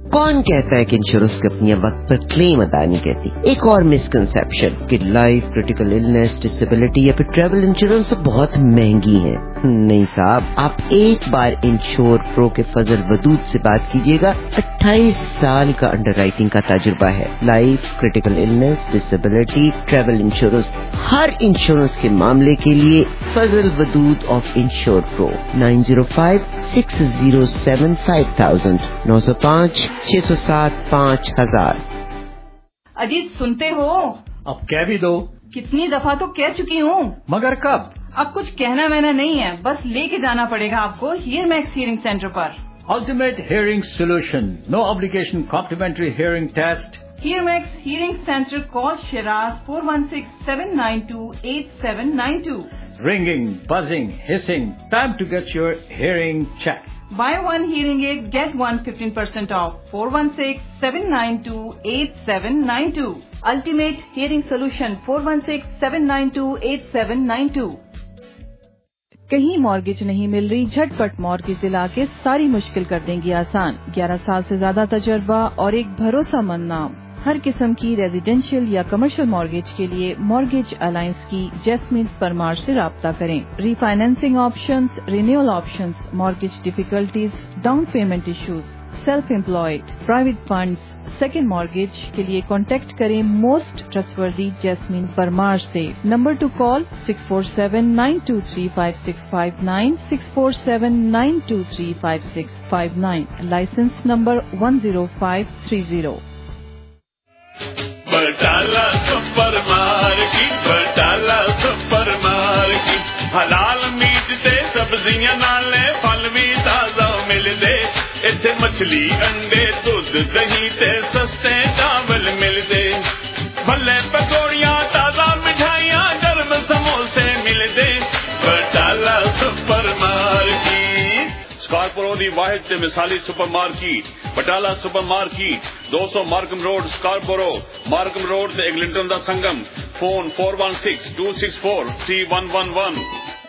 कौन कहता है कि इंश्योरेंस कंपनियां वक्त पर क्लेम अदा नहीं करती? एक और मिसकंसेप्शन कि लाइफ, क्रिटिकल इलनेस, डिसेबिलिटी या फिर ट्रैवल इंश्योरेंस बहुत महंगी है। नहीं साहब, आप एक बार इंश्योर प्रो के फजल वदूद से बात कीजिएगा। अट्ठाईस साल का अंडरराइटिंग का तजुर्बा है। Life, critical illness, disability, travel insurance, हर इंश्योरेंस के मामले के लिए Fazal Wadood of insure pro nine zero five six zero seven five thousand नौ सौ पाँच छह सौ सात पाँच हजार। अजीत सुनते हो? अब कह भी दो। कितनी दफा तो कह चुकी हूँ। मगर कब? अब कुछ कहना वहना नहीं है, बस लेके जाना पड़ेगा आपको हियर मैक्स हियरिंग सेंटर पर। Ultimate Hearing Solution. No obligation complimentary hearing test. Hear Max Hearing Center. Call Shiraz four one six seven nine two eight seven nine two. Ringing, buzzing, hissing. Time to get your hearing checked. Buy one hearing aid, get one fifteen percent off. four one six seven nine two eight seven nine two. Ultimate Hearing Solution. four one six seven nine two eight seven nine two. कहीं mortgage नहीं मिल रही? झटपट mortgage दिला के सारी मुश्किल कर देंगी आसान। ग्यारह साल से ज्यादा तजर्बा और एक भरोसामंद नाम। हर किस्म की रेजिडेंशियल या कमर्शियल मॉर्गेज के लिए मॉर्गेज अलायंस की जैस्मिन परमार से राब्ता करें। Refinancing options, renewal options, mortgage difficulties, down payment issues, self employed, private funds, second mortgage के लिए कॉन्टेक्ट करें मोस्ट ट्रस्टवर्दी जैस्मिन परमार से। Number to call six four seven nine two three five six five nine, six four seven nine two three five six five nine. License number one zero five three zero. Batala supermarket, Batala supermarket, हलाल meat ते सब्जियां नाले फल भी ताजा मिलदे। इत्थे मछली, अंडे, दूध, दही ते सस्ते चावल मिलदे। भले पकौड़ियां, ताजा मिठाइयां, गर्म समोसे मिलदे। बटाला सुपर मार्केट स्कारपोरो दी वाहिद ते मिसाली supermarket. Batala supermarket दो सौ Markham road Scarborough, Markham road ते एग्लिंटन दा संगम। Phone four one six two six four three one one one.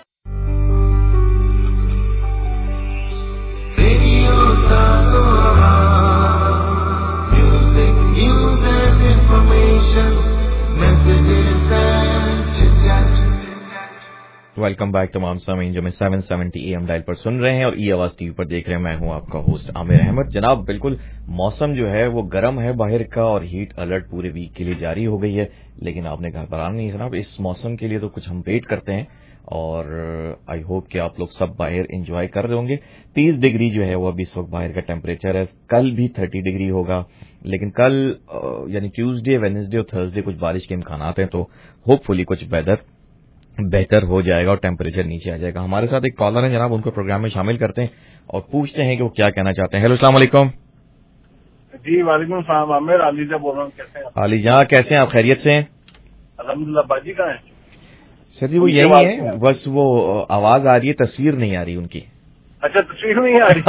Music, news and information, messages and chit-chat. Welcome back तमाम सामीन जो मैं seven seventy A M dial पर सुन रहे हैं और ई आवाज टीवी पर देख रहे हैं। मैं हूं आपका होस्ट आमिर अहमद। जनाब, बिल्कुल मौसम जो है वो गर्म है बाहर का और हीट अलर्ट पूरे वीक के लिए जारी हो गई है, लेकिन आपने घबराना नहीं जनाब। इस मौसम के लिए तो कुछ हम वेट करते हैं और आई होप कि आप लोग सब बाहर एंजॉय कर रहे होंगे। तीस डिग्री जो है वो अभी इस वक्त बाहर का टेम्परेचर है। कल भी थर्टी डिग्री होगा, लेकिन कल यानी ट्यूसडे, वेडनेसडे और थर्सडे कुछ बारिश के इम्कानात हैं, तो होपफुली कुछ वेदर बेहतर हो जाएगा और टेम्परेचर नीचे आ जाएगा। हमारे साथ एक कॉलर है जनाब, उनको प्रोग्राम में शामिल करते हैं और पूछते हैं कि वो क्या कहना चाहते हैं। हेलो, अस्सलाम वालेकुम। जी वालेकुम सलाम, आमिर आलीजा बोल रहा हूँ। कैसे हैं आली जहाँ, कैसे हैं आप? खैरियत से हैं? अल्हम्दुलिल्लाह। बाजी कहाँ है? सर जी वो यही है, बस वो आवाज आ रही है, तस्वीर नहीं आ रही उनकी। अच्छा, तस्वीर नहीं आ रही?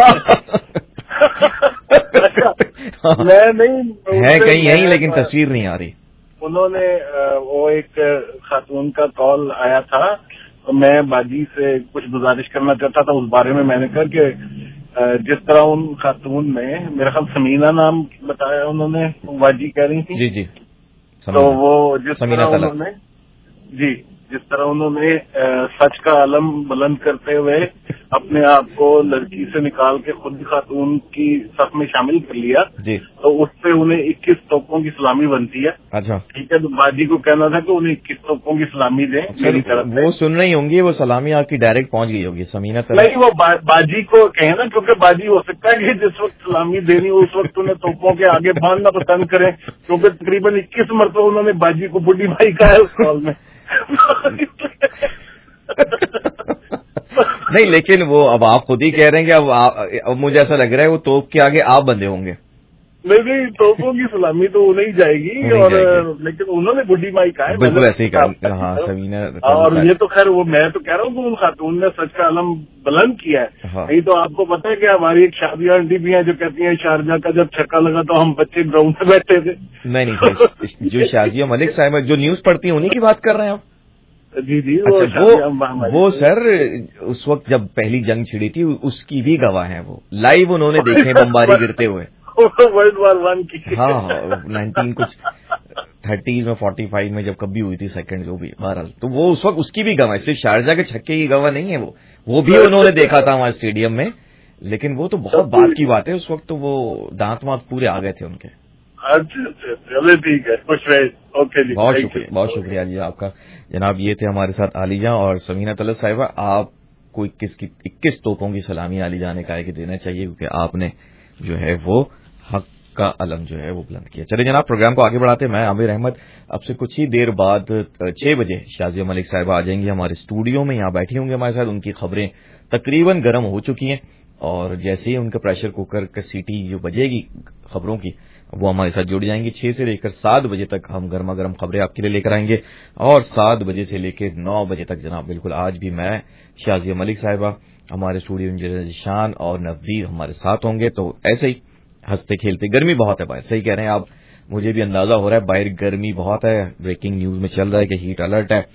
अच्छा, मैं नहीं है कहीं यही, लेकिन तस्वीर नहीं आ रही। उन्होंने वो एक खातून का कॉल आया था, तो मैं बाजी से कुछ गुजारिश करना चाहता था उस बारे में। मैंने कहा कि जिस तरह उन खातून ने, मेरा ख्याल समीना नाम बताया उन्होंने, बाजी कह रही थी। जी जी। तो वो जिस तरह उन्होंने जी जिस तरह उन्होंने सच का आलम बुलंद करते हुए अपने आप को लड़की से निकाल के खुद खातून की सफ में शामिल कर लिया जी, तो उस पे उन्हें इक्कीस तोपों की सलामी बनती है। अच्छा ठीक है, तो बाजी को कहना था कि उन्हें इक्कीस तोपों की सलामी दें मेरी तरफ से। वो सुन रही होंगी, वो सलामी आपकी डायरेक्ट पहुंच गई होगी समीना तरफ। नहीं, वो बा, बाजी को कहे ना, क्योंकि बाजी हो सकता है कि जिस वक्त सलामी देनी हो उस वक्त उन्हें तोपों के आगे बांधना पसंद करें, क्योंकि तकरीबन इक्कीस मरतबा उन्होंने बाजी को बुढ़ी भाई कहा है उस कॉल में। नहीं, लेकिन वो अब आप खुद ही कह रहे हैं कि अब, अब मुझे ऐसा लग रहा है वो तोप के आगे आप बंधे होंगे। नहीं नहीं, तोपों की सलामी तो उन्हें ही जाएगी, नहीं और जाएगी। लेकिन उन्होंने बुढ़ी माई कहा है, बिल्कुल ऐसे ही कहा। हाँ समीना, और ये तो खैर वो मैं तो कह रहा हूँ कि उन खातून ने सच का आलम बुलंद किया है। हाँ। नहीं तो आपको पता है कि हमारी एक शादी आंटी भी है जो कहती है शारजा का जब छक्का लगा तो हम बच्चे ग्राउंड में बैठे थे। नहीं नहीं, जो शाजिया मलिक साहब जो न्यूज पढ़ती है उन्हीं की बात कर रहे हैं आप? जी जी। अच्छा, वो वो सर उस वक्त जब पहली जंग छिड़ी थी उसकी भी गवाह है, वो लाइव उन्होंने देखे बमबारी गिरते हुए। वर्ल्ड वॉर वन की। हाँ, नाइनटीन कुछ थर्टीज में फोर्टी फाइव में जब कभी हुई थी सेकंड, जो भी बहरहाल, तो वो उस वक्त उसकी भी गवाह है, सिर्फ शारजा के छक्के की गवाह नहीं है वो वो भी उन्होंने देखा था हमारे स्टेडियम में, लेकिन वो तो बहुत बात की बात है, उस वक्त तो वो दांत वांत पूरे आ गए थे उनके। अच्छा चलो ठीक है, खुश रहे। ओके जी, बहुत शुक्रिया, बहुत शुक्रिया जी आपका जनाब। ये थे हमारे साथ आलिजा और समीना तलत साहिबा। आपको इक्कीस की इक्कीस तोपों की सलामी आलिजा ने कहा कि देना चाहिए, क्योंकि आपने जो है वो हक का अलम जो है वो बुलंद किया। चलिए जनाब, प्रोग्राम को आगे बढ़ाते हैं। मैं आमिर अहमद अब से कुछ ही देर बाद छह बजे शाजिया मलिक साहिबा आ जाएंगी हमारे स्टूडियो में, यहाँ बैठी होंगे हमारे साथ। उनकी खबरें तकरीबन गर्म हो चुकी हैं और जैसे ही उनका प्रेशर कुकर का सीटी जो बजेगी खबरों की, वो हमारे साथ जुड़ जाएंगे। छह से लेकर सात बजे तक हम गर्मा गर्म खबरें आपके लिए लेकर आएंगे और सात बजे से लेकर नौ बजे तक जनाब बिल्कुल आज भी मैं, शाजिया मलिक साहिबा, हमारे स्टूडियो इंजीनियर जिशान और नवदीर हमारे साथ होंगे। तो ऐसे ही हंसते खेलते, गर्मी बहुत है बाहर, सही कह रहे हैं आप, मुझे भी अंदाजा हो रहा है बाहर गर्मी बहुत है। ब्रेकिंग न्यूज में चल रहा है कि हीट अलर्ट है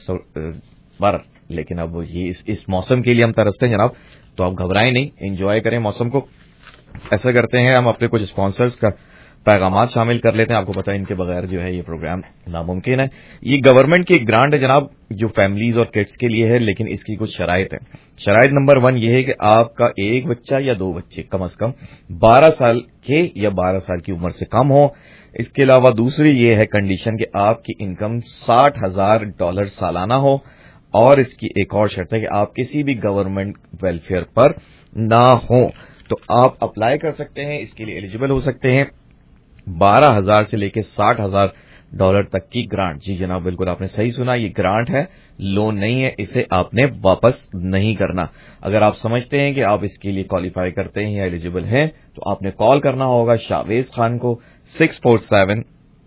बाहर, लेकिन अब ये इस, इस मौसम के लिए हम तरसते हैं जनाब, तो आप घबराएं नहीं, एंजॉय करें मौसम को। ऐसा करते हैं हम अपने कुछ स्पॉन्सर्स का पैगामात शामिल कर लेते हैं। आपको पता है इनके बगैर जो है ये प्रोग्राम नामुमकिन है। ये गवर्नमेंट की एक ग्रांट है जनाब, जो फैमिलीज और किड्स के लिए है, लेकिन इसकी कुछ शराइत है। शराइत नंबर वन ये है कि आपका एक बच्चा या दो बच्चे कम अज कम बारह साल के या बारह साल की उम्र से कम हो। इसके अलावा दूसरी ये है कंडीशन कि आपकी इनकम साठ हजार डॉलर सालाना हो, और इसकी एक और शर्त है कि आप किसी भी गवर्नमेंट वेलफेयर पर ना हो। तो आप अप्लाई कर सकते हैं, इसके लिए एलिजिबल हो सकते हैं। बारह हजार से लेकर साठ हजार डॉलर तक की ग्रांट। जी जनाब, बिल्कुल आपने सही सुना, ये ग्रांट है, लोन नहीं है, इसे आपने वापस नहीं करना। अगर आप समझते हैं कि आप इसके लिए क्वालिफाई करते हैं या एलिजिबल हैं, तो आपने कॉल करना होगा शावेज खान को six four seven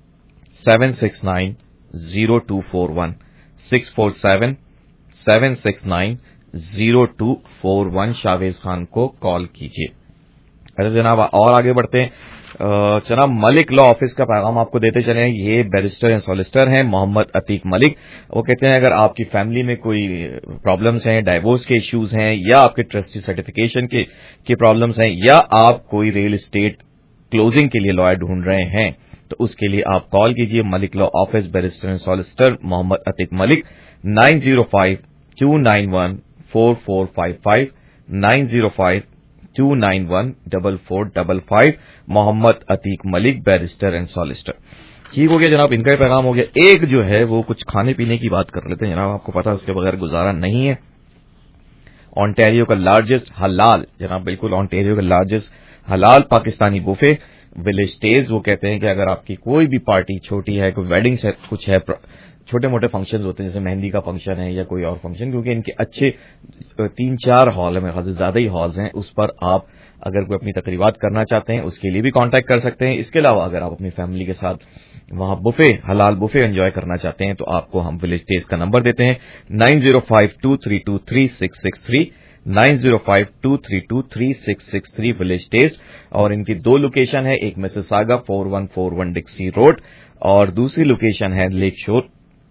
seven six nine zero two four one six four seven seven six nine zero two four one Shavez Khan को कॉल कीजिए। अरे जनाब और आगे बढ़ते हैं। जनाब मलिक लॉ ऑफिस का पैगाम आपको देते चले। ये बैरिस्टर एंड सॉलिसिटर हैं मोहम्मद अतीक मलिक। वो कहते हैं अगर आपकी फैमिली में कोई प्रॉब्लम्स हैं, डाइवोर्स के इश्यूज हैं, या आपके ट्रस्टी सर्टिफिकेशन के की प्रॉब्लम्स हैं, या आप कोई रियल एस्टेट क्लोजिंग के लिए लॉयर ढूंढ रहे हैं, तो उसके लिए आप कॉल कीजिए Malik law office, barrister and solicitor Mohammad Atiq Malik, nine zero five two nine one four four five five nine zero five two nine one double four double five Mohammad Atiq Malik, barrister and solicitor. ठीक हो गया जनाब, इनका ही पैगाम हो गया। एक जो है वो कुछ खाने पीने की बात कर लेते हैं जनाब, आपको पता है उसके बगैर गुजारा नहीं है। ऑन्टेरियो का लार्जेस्ट हलाल, जनाब बिल्कुल ऑन्टेरियो का लार्जेस्ट हलाल पाकिस्तानी बुफे विलेज स्टेज। वो कहते हैं कि अगर आपकी कोई भी पार्टी छोटी है, कोई वेडिंग से कुछ है, छोटे मोटे फंक्शंस होते हैं जैसे मेहंदी का फंक्शन है या कोई और फंक्शन, क्योंकि इनके अच्छे तीन चार हॉल है, मेरे ख्याल से ज्यादा ही हॉल्स हैं, उस पर आप अगर कोई अपनी तकरीबात करना चाहते हैं उसके लिए भी कांटेक्ट कर सकते हैं। इसके अलावा अगर आप अपनी फैमिली के साथ वहां बुफे हलाल बुफे एंजॉय करना चाहते हैं, तो आपको हम विलेज स्टेज का नंबर देते हैं nine zero five two three two three six six three nine zero five two three two three six six three village स्टेज। और इनकी दो लोकेशन है, एक Mississauga four one four one Dixie road और दूसरी लोकेशन है लेक शोर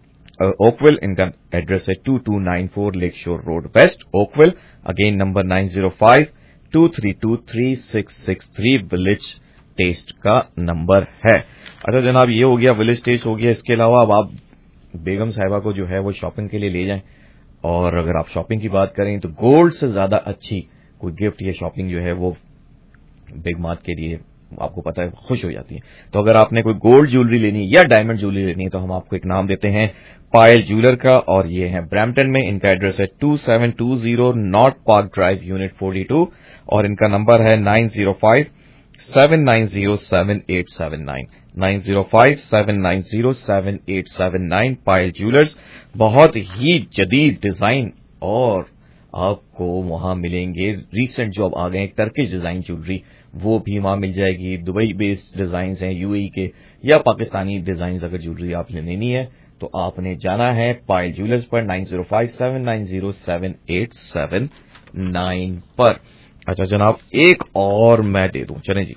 ओकविल। इनका एड्रेस है two two nine four Lakeshore road west Oakville. Again number nine zero five two three two three six six three village taste का number है। अच्छा जनाब, ये हो गया विलेज टेस्ट हो गया। इसके अलावा अब आप बेगम साहिबा को जो है वो शॉपिंग के लिए ले जाएं, और अगर आप शॉपिंग की बात करें तो गोल्ड से ज्यादा अच्छी कोई गिफ्ट या शॉपिंग जो है वो बिग मार्ट के लिए आपको पता है खुश हो जाती है। तो अगर आपने कोई गोल्ड ज्वेलरी लेनी है या डायमंड ज्वेलरी लेनी है, तो हम आपको एक नाम देते हैं पायल ज्वेलर का, और ये है ब्रैम्पटन में। इनका एड्रेस है two seven two zero north park drive unit forty two और इनका नंबर है nine zero five seven nine zero seven eight seven nine nine zero five seven nine zero seven eight seven nine. Payal jewellers, बहुत ही जदीद design और आपको वहां मिलेंगे रिसेंट जो अब आ गए टर्किश डिजाइन ज्वेलरी, वो भी वहां मिल जाएगी। दुबई बेस्ड डिजाइन हैं U A, E Pakistani design अगर ज्वेलरी आपने लेनी है तो आपने जाना है पायल ज्वेलर्स पर nine zero five seven nine zero seven eight seven nine पर। अच्छा जनाब, एक और मैं दे दूं, चलें जी।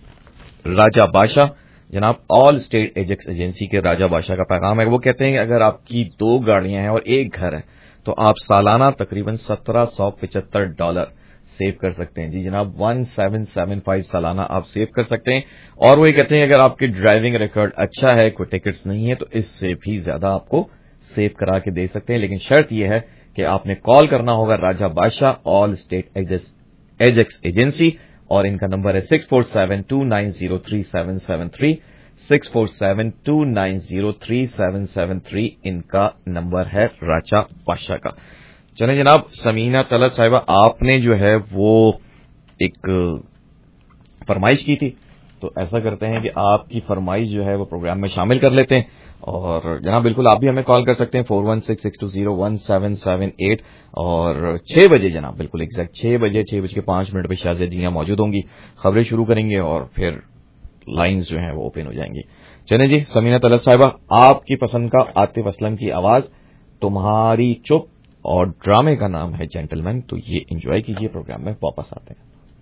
राजा बादशाह जनाब, ऑल स्टेट एजेक्स एजेंसी के राजा बादशाह का पैगाम है। वो कहते हैं कि अगर आपकी दो गाड़ियां हैं और एक घर है, तो आप सालाना तकरीबन सत्रह सौ पिचहत्तर डॉलर سیو کر سکتے ہیں. جی جناب ون سیون سیون فائیو سالانہ آپ سیو کر سکتے ہیں. اور وہ یہ کہتے ہیں اگر آپ کی ڈرائیونگ ریکارڈ اچھا ہے, کوئی ٹکٹس نہیں ہے, تو اس سے بھی زیادہ آپ کو سیو کرا کے دے سکتے ہیں. لیکن شرط یہ ہے کہ آپ نے کال کرنا ہوگا راجہ بادشاہ آل اسٹیٹ ایجیکس ایجنسی, اور ان کا نمبر ہے six four seven two nine zero three seven seven three six four seven two nine zero three seven seven three ان کا نمبر ہے راجہ بادشاہ کا. چلیں جناب, سمینہ طلعت صاحبہ آپ نے جو ہے وہ ایک فرمائش کی تھی, تو ایسا کرتے ہیں کہ آپ کی فرمائش جو ہے وہ پروگرام میں شامل کر لیتے ہیں. اور جناب بالکل آپ بھی ہمیں کال کر سکتے ہیں four one six six two zero one seven seven eight, اور چھ بجے جناب بالکل ایگزیکٹ چھ بجے چھ بج کے پانچ منٹ پہ شازیہ جیاں موجود ہوں گی, خبریں شروع کریں گے اور پھر لائنز جو ہیں وہ اوپن ہو جائیں گی. چلیں جی, سمینہ طلعت صاحبہ آپ کی پسند کا عاطف اسلم کی آواز تمہاری چپ, اور ڈرامے کا نام ہے جینٹل مین, تو یہ انجوائے کیجیے. پروگرام میں واپس آتے ہیں.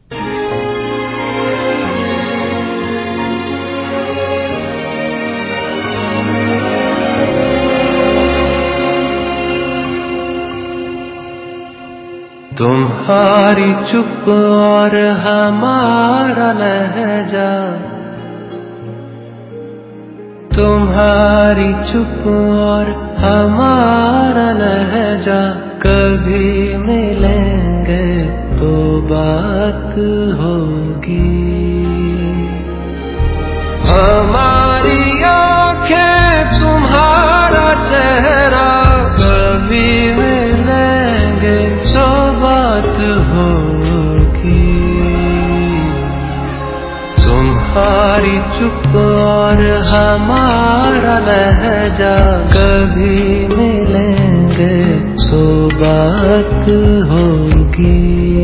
تمہاری چپ اور ہمارا لہجہ, تمہاری چپ اور ہمارا لہجہ, کبھی ملیں گے تو بات ہوگی. ہماری آنکھیں تمہارا چہرہ, کبھی ملیں گے تو بات ہوگی. تمہاری چپ اور ہمارا لہجہ, کبھی ملیں گے تو بات ہوگی.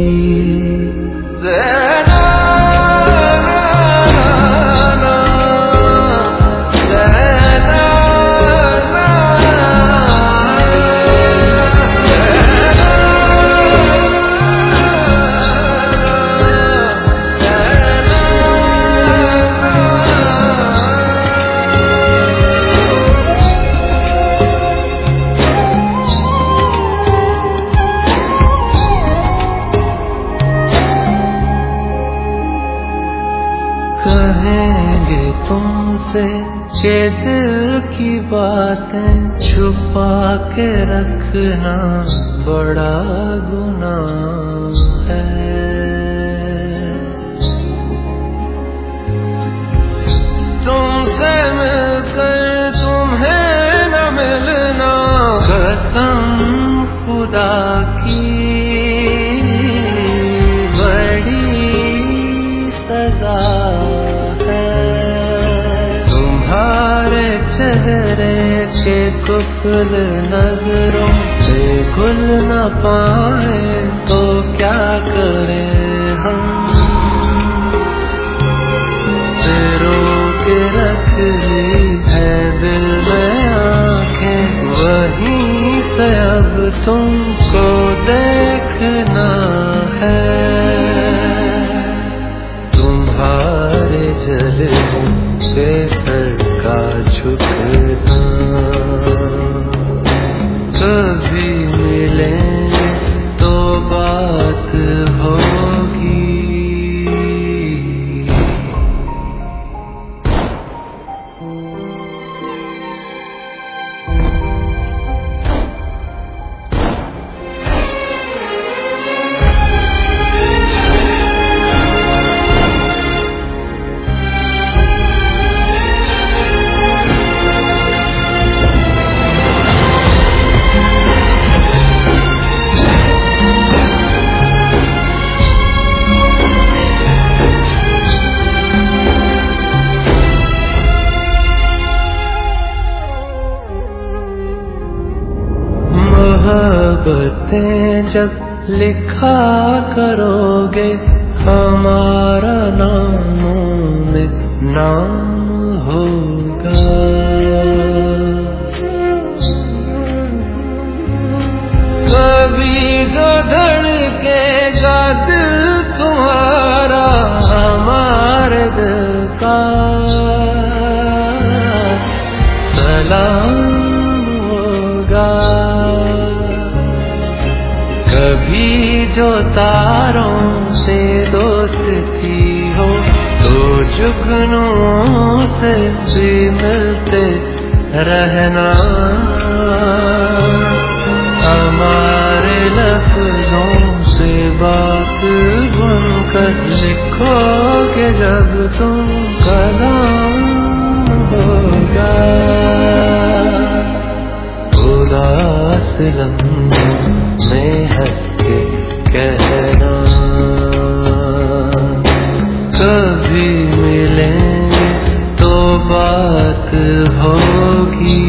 کہ دل کی باتیں چھپا کے رکھنا بڑا گناہ ہے. تم سے مل کر تمہیں نہ ملنا قسم خدا کی بڑی سزا ہے. چہرے کے کفل نظروں سے کھل نہ پائے تو کیا کریں ہم. رو کے رکھ لی ہے دل میں آنکھیں, وہیں سے اب تم کو دیکھنا ہے. تمہارے جلوے سے سر کا جھکنا, کبھی ملیں تو بات ہوگی. جب لکھا کرو گے ہمارا ناموں میں نام ہوگا. کبھی جو دھڑکے گا دل تمہارا ہمارے دل کا سلام ہوگا. کبھی जो तारों से दोस्ती हो तो जुगनों से भी मिलते रहना हमारे लफ्जों से बात बनकर लिखोगे जब तुम कलाम होगा उदास लम्हों में हंस के कहना कभी मिलेंगे तो बात होगी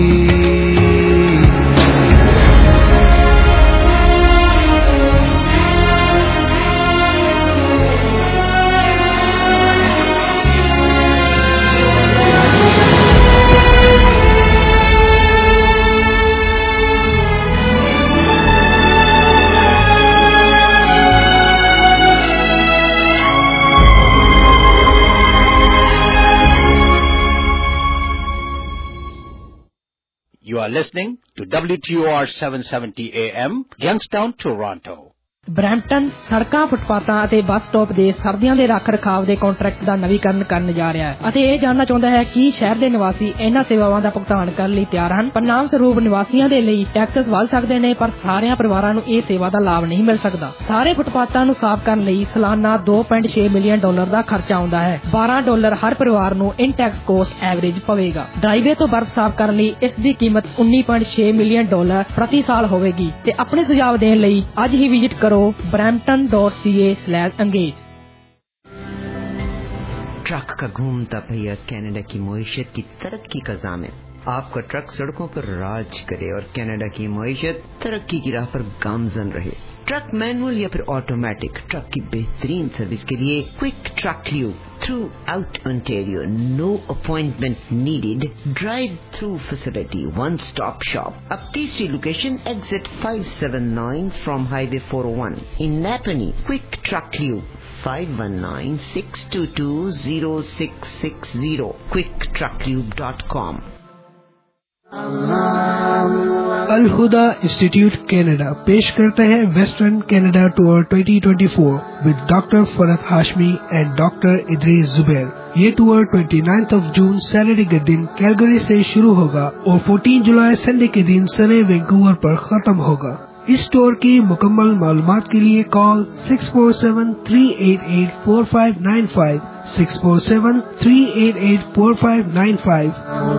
You are listening to W T O R seven seventy A M, Youngstown, Toronto. Brampton ਸੜਕਾਂ ਫੁੱਟਪਾਥਾਂ ਅਤੇ ਬੱਸ ਸਟਾਪ ਦੇ ਸਰਦੀਆਂ ਦੇ ਰੱਖ ਰਖਾਵ ਦੇ ਕੰਟਰੈਕਟ ਦਾ ਨਵੀਕਰਨ ਕਰਨ ਜਾ ਰਿਹਾ ਹੈ ਅਤੇ ਇਹ ਜਾਣਨਾ ਚਾਹੁੰਦਾ ਹੈ ਕਿ ਸ਼ਹਿਰ ਦੇ ਨਿਵਾਸੀ ਇਹਨਾਂ ਸੇਵਾਵਾਂ ਦਾ ਭੁਗਤਾਨ ਕਰਨ ਲਈ ਤਿਆਰ ਹਨ। ਪਰਿਣਾਮ ਸਰੂਪ ਨਿਵਾਸੀਆਂ ਦੇ ਲਈ ਟੈਕਸਸ ਵੱਧ ਸਕਦੇ ਨੇ ਪਰ ਸਾਰਿਆਂ ਪਰਿਵਾਰਾਂ ਨੂੰ ਇਹ ਸੇਵਾ ਦਾ ਲਾਭ ਨਹੀਂ ਮਿਲ ਸਕਦਾ। ਸਾਰੇ ਫੁੱਟਪਾਥਾਂ ਨੂੰ ਸਾਫ਼ ਕਰਨ ਲਈ ਸਾਲਾਨਾ ਦੋ ਪੁਆਇੰਟ ਛੇ ਮਿਲੀਅਨ ਡਾਲਰ ਦਾ ਖਰਚਾ ਆਉਂਦਾ ਹੈ। ਬਾਰਾਂ ਡਾਲਰ ਹਰ ਪਰਿਵਾਰ ਨੂੰ ਇਨ ਟੈਕਸ ਕੋਸਟ ਐਵਰੇਜ ਪਵੇਗਾ। ਡਰਾਈਵੇ ਤੋਂ ਬਰਫ਼ ਸਾਫ਼ ਕਰਨ ਲਈ ਇਸ ਦੀ ਕੀਮਤ ਉੱਨੀ ਪੁਆਇੰਟ ਛੇ ਮਿਲੀਅਨ ਡਾਲਰ ਪ੍ਰਤੀ ਸਾਲ ਹੋਵੇਗੀ ਤੇ ਆਪਣੇ ਸੁਝਾਅ ਦੇਣ ਲਈ ਅੱਜ ਹੀ ਵਿਜ਼ਿਟ ਕਰੋ brampton dot c a slash engage। Truck का घूमता पहिया कनाडा की मईशत की तरक्की का ज़ामिन। आपका ट्रक सड़कों पर राज करे और कनाडा की मईशत तरक्की की राह पर गामजन रहे। ट्रक मैनुअल या फिर ऑटोमेटिक, ट्रक की बेहतरीन सर्विस के लिए quick truck lube throughout Ontario, no appointment needed, drive through facility, one stop shop. अब तीसरी location exit five seven nine from highway four O one in Napanee. Quick truck lube five one nine six two two zero six six zero quick truck lube dot com। Al Huda institute Canada पेश करते हैं western Canada tour twenty twenty four with doctor Farhat Hashmi and doctor Idrees Zubair. ये tour उनतीस of June Saturday के दिन Calgary से शुरू होगा और चौदह जुलाई संडे के दिन सरे वैंकूवर पर खत्म होगा। इस टूर की मुकम्मल मालूमात के लिए call six four seven three eight eight four five nine five six four seven three eight eight four five nine five.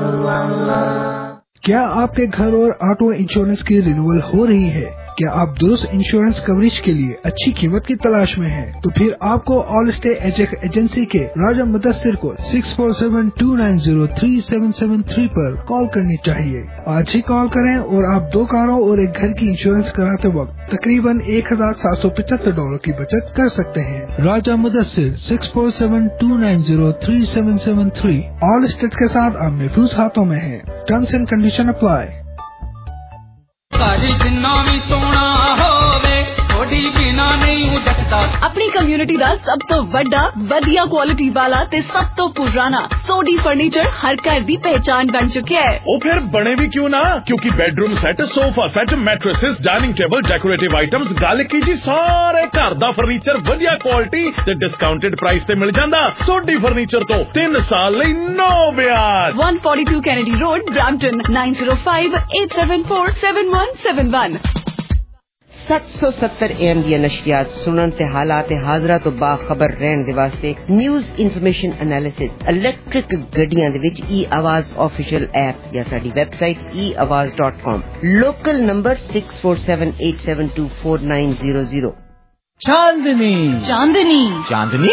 क्या आपके घर और ऑटो इंश्योरेंस की रिन्यूअल हो रही है? क्या आप दुरुस्त इंश्योरेंस कवरेज के लिए अच्छी कीमत की तलाश में हैं? तो फिर आपको ऑल स्टे एजेक एजेंसी के राजा मुदस्सिर को six four seven two nine zero three seven seven three पर कॉल करनी चाहिए। आज ही कॉल करें और आप दो कारों और एक घर की इंश्योरेंस कराते वक्त तकरीबन एक हजार सात सौ पचहत्तर डॉलर की बचत कर सकते हैं। Raja Mudassir six four seven two nine zero three seven seven three all state के साथ आप महफूज हाथों में हैं। Terms and condition apply. अपनी कम्युनिटी का सब तो बड़ा वधिया क्वालिटी वाला ते सब तो पुराना सोडी फर्नीचर हर घर की पहचान बन चुके हैं। वो फिर बने भी क्यों ना, क्योंकि bedroom set, sofa set, mattresses, dining table, decorative items, गल की जी सारे घर दा फर्नीचर वधिया क्वालिटी ते डिस्काउंटेड प्राइस ते मिल जांदा। सोडी फर्नीचर तो तीन साल लई नो ब्याज। One forty two Kennedy road, Brampton nine zero five eight seven four seven one seven one. सत्त सौ सत्तर ए एम दी नशरियात सुनन ते हालात हाजरा तो बाखबर रहन दे वास्ते न्यूज़ इन्फॉर्मेशन एनालिसिस इलेक्ट्रिक गड्डियां दे विच ई आवाज ऑफिशियल ऐप या साडी वेबसाइट ई Awaaz dot com. Local number six four seven eight seven two four nine zero zero. Chandni Chandni Chandni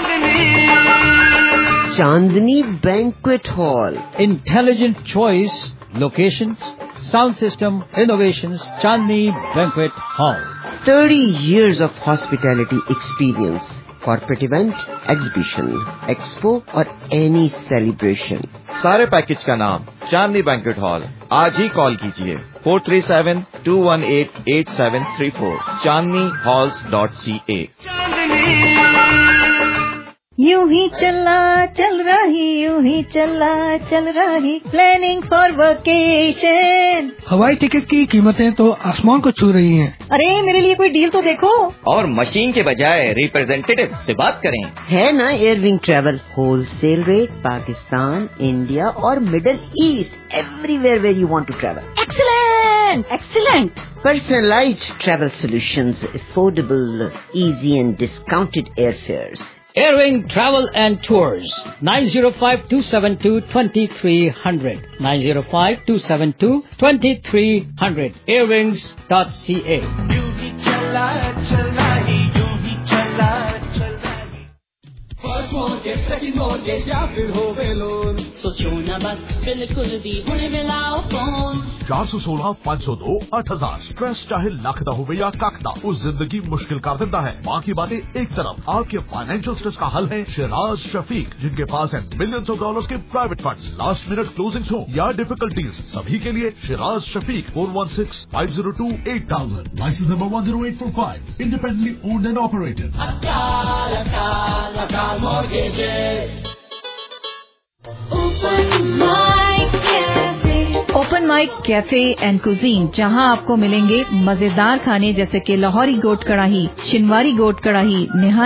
Chandni banquet hall. Intelligent choice, locations, sound system, innovations, Chandni Banquet Hall. thirty years of hospitality experience. Corporate event, exhibition, expo और any celebration. सारे package का नाम Chandni banquet hall. आज ही call कीजिए four three seven two one eight eight seven three four Chandni halls dot C A. यूं ही चला चल रही, यूं ही चला चल रही, प्लानिंग फॉर वेकेशन। हवाई टिकट की कीमतें तो आसमान को छू रही हैं। अरे मेरे लिए कोई डील तो देखो। और मशीन के बजाय रिप्रेजेंटेटिव से बात करें। है ना airwing travel, wholesale rate, Pakistan, India और middle east, everywhere where you want to travel. Excellent, excellent. Personalized travel solutions, affordable, easy and discounted airfares. Airwing Travel and Tours, nine zero five two seven two two three zero zero, nine zero five two seven two two three zero zero, airwings dot c a. First mortgage, second mortgage या फिर हो वे loan, सोचो ना बस बिल्कुल भी हुणे मिलाओ फोन। चार सौ सोलह पाँच सौ दो अठ हजार स्ट्रेस चाहे लख दा होवे या कख दा, उस जिंदगी मुश्किल कर देता है। बाकी बातें एक तरफ, आपके फाइनेंशियल स्ट्रेस का हल है शिराज शफीक, जिनके पास है मिलियंस ऑफ डॉलर्स के private funds. Last minute closings हो या डिफिकल्टीज, सभी के लिए Shiraz Shafiq four one six five zero two eight thousand, license number one zero eight four five, independently owned and operated. Akal Akal Akal mortgages. Open mic cafe, open mic cafe and cuisine, जहां आपको मिलेंगे मजेदार खाने जैसे कि लाहौरी गोट कढ़ाई, शिनवारी गोट कढ़ाई, निहारी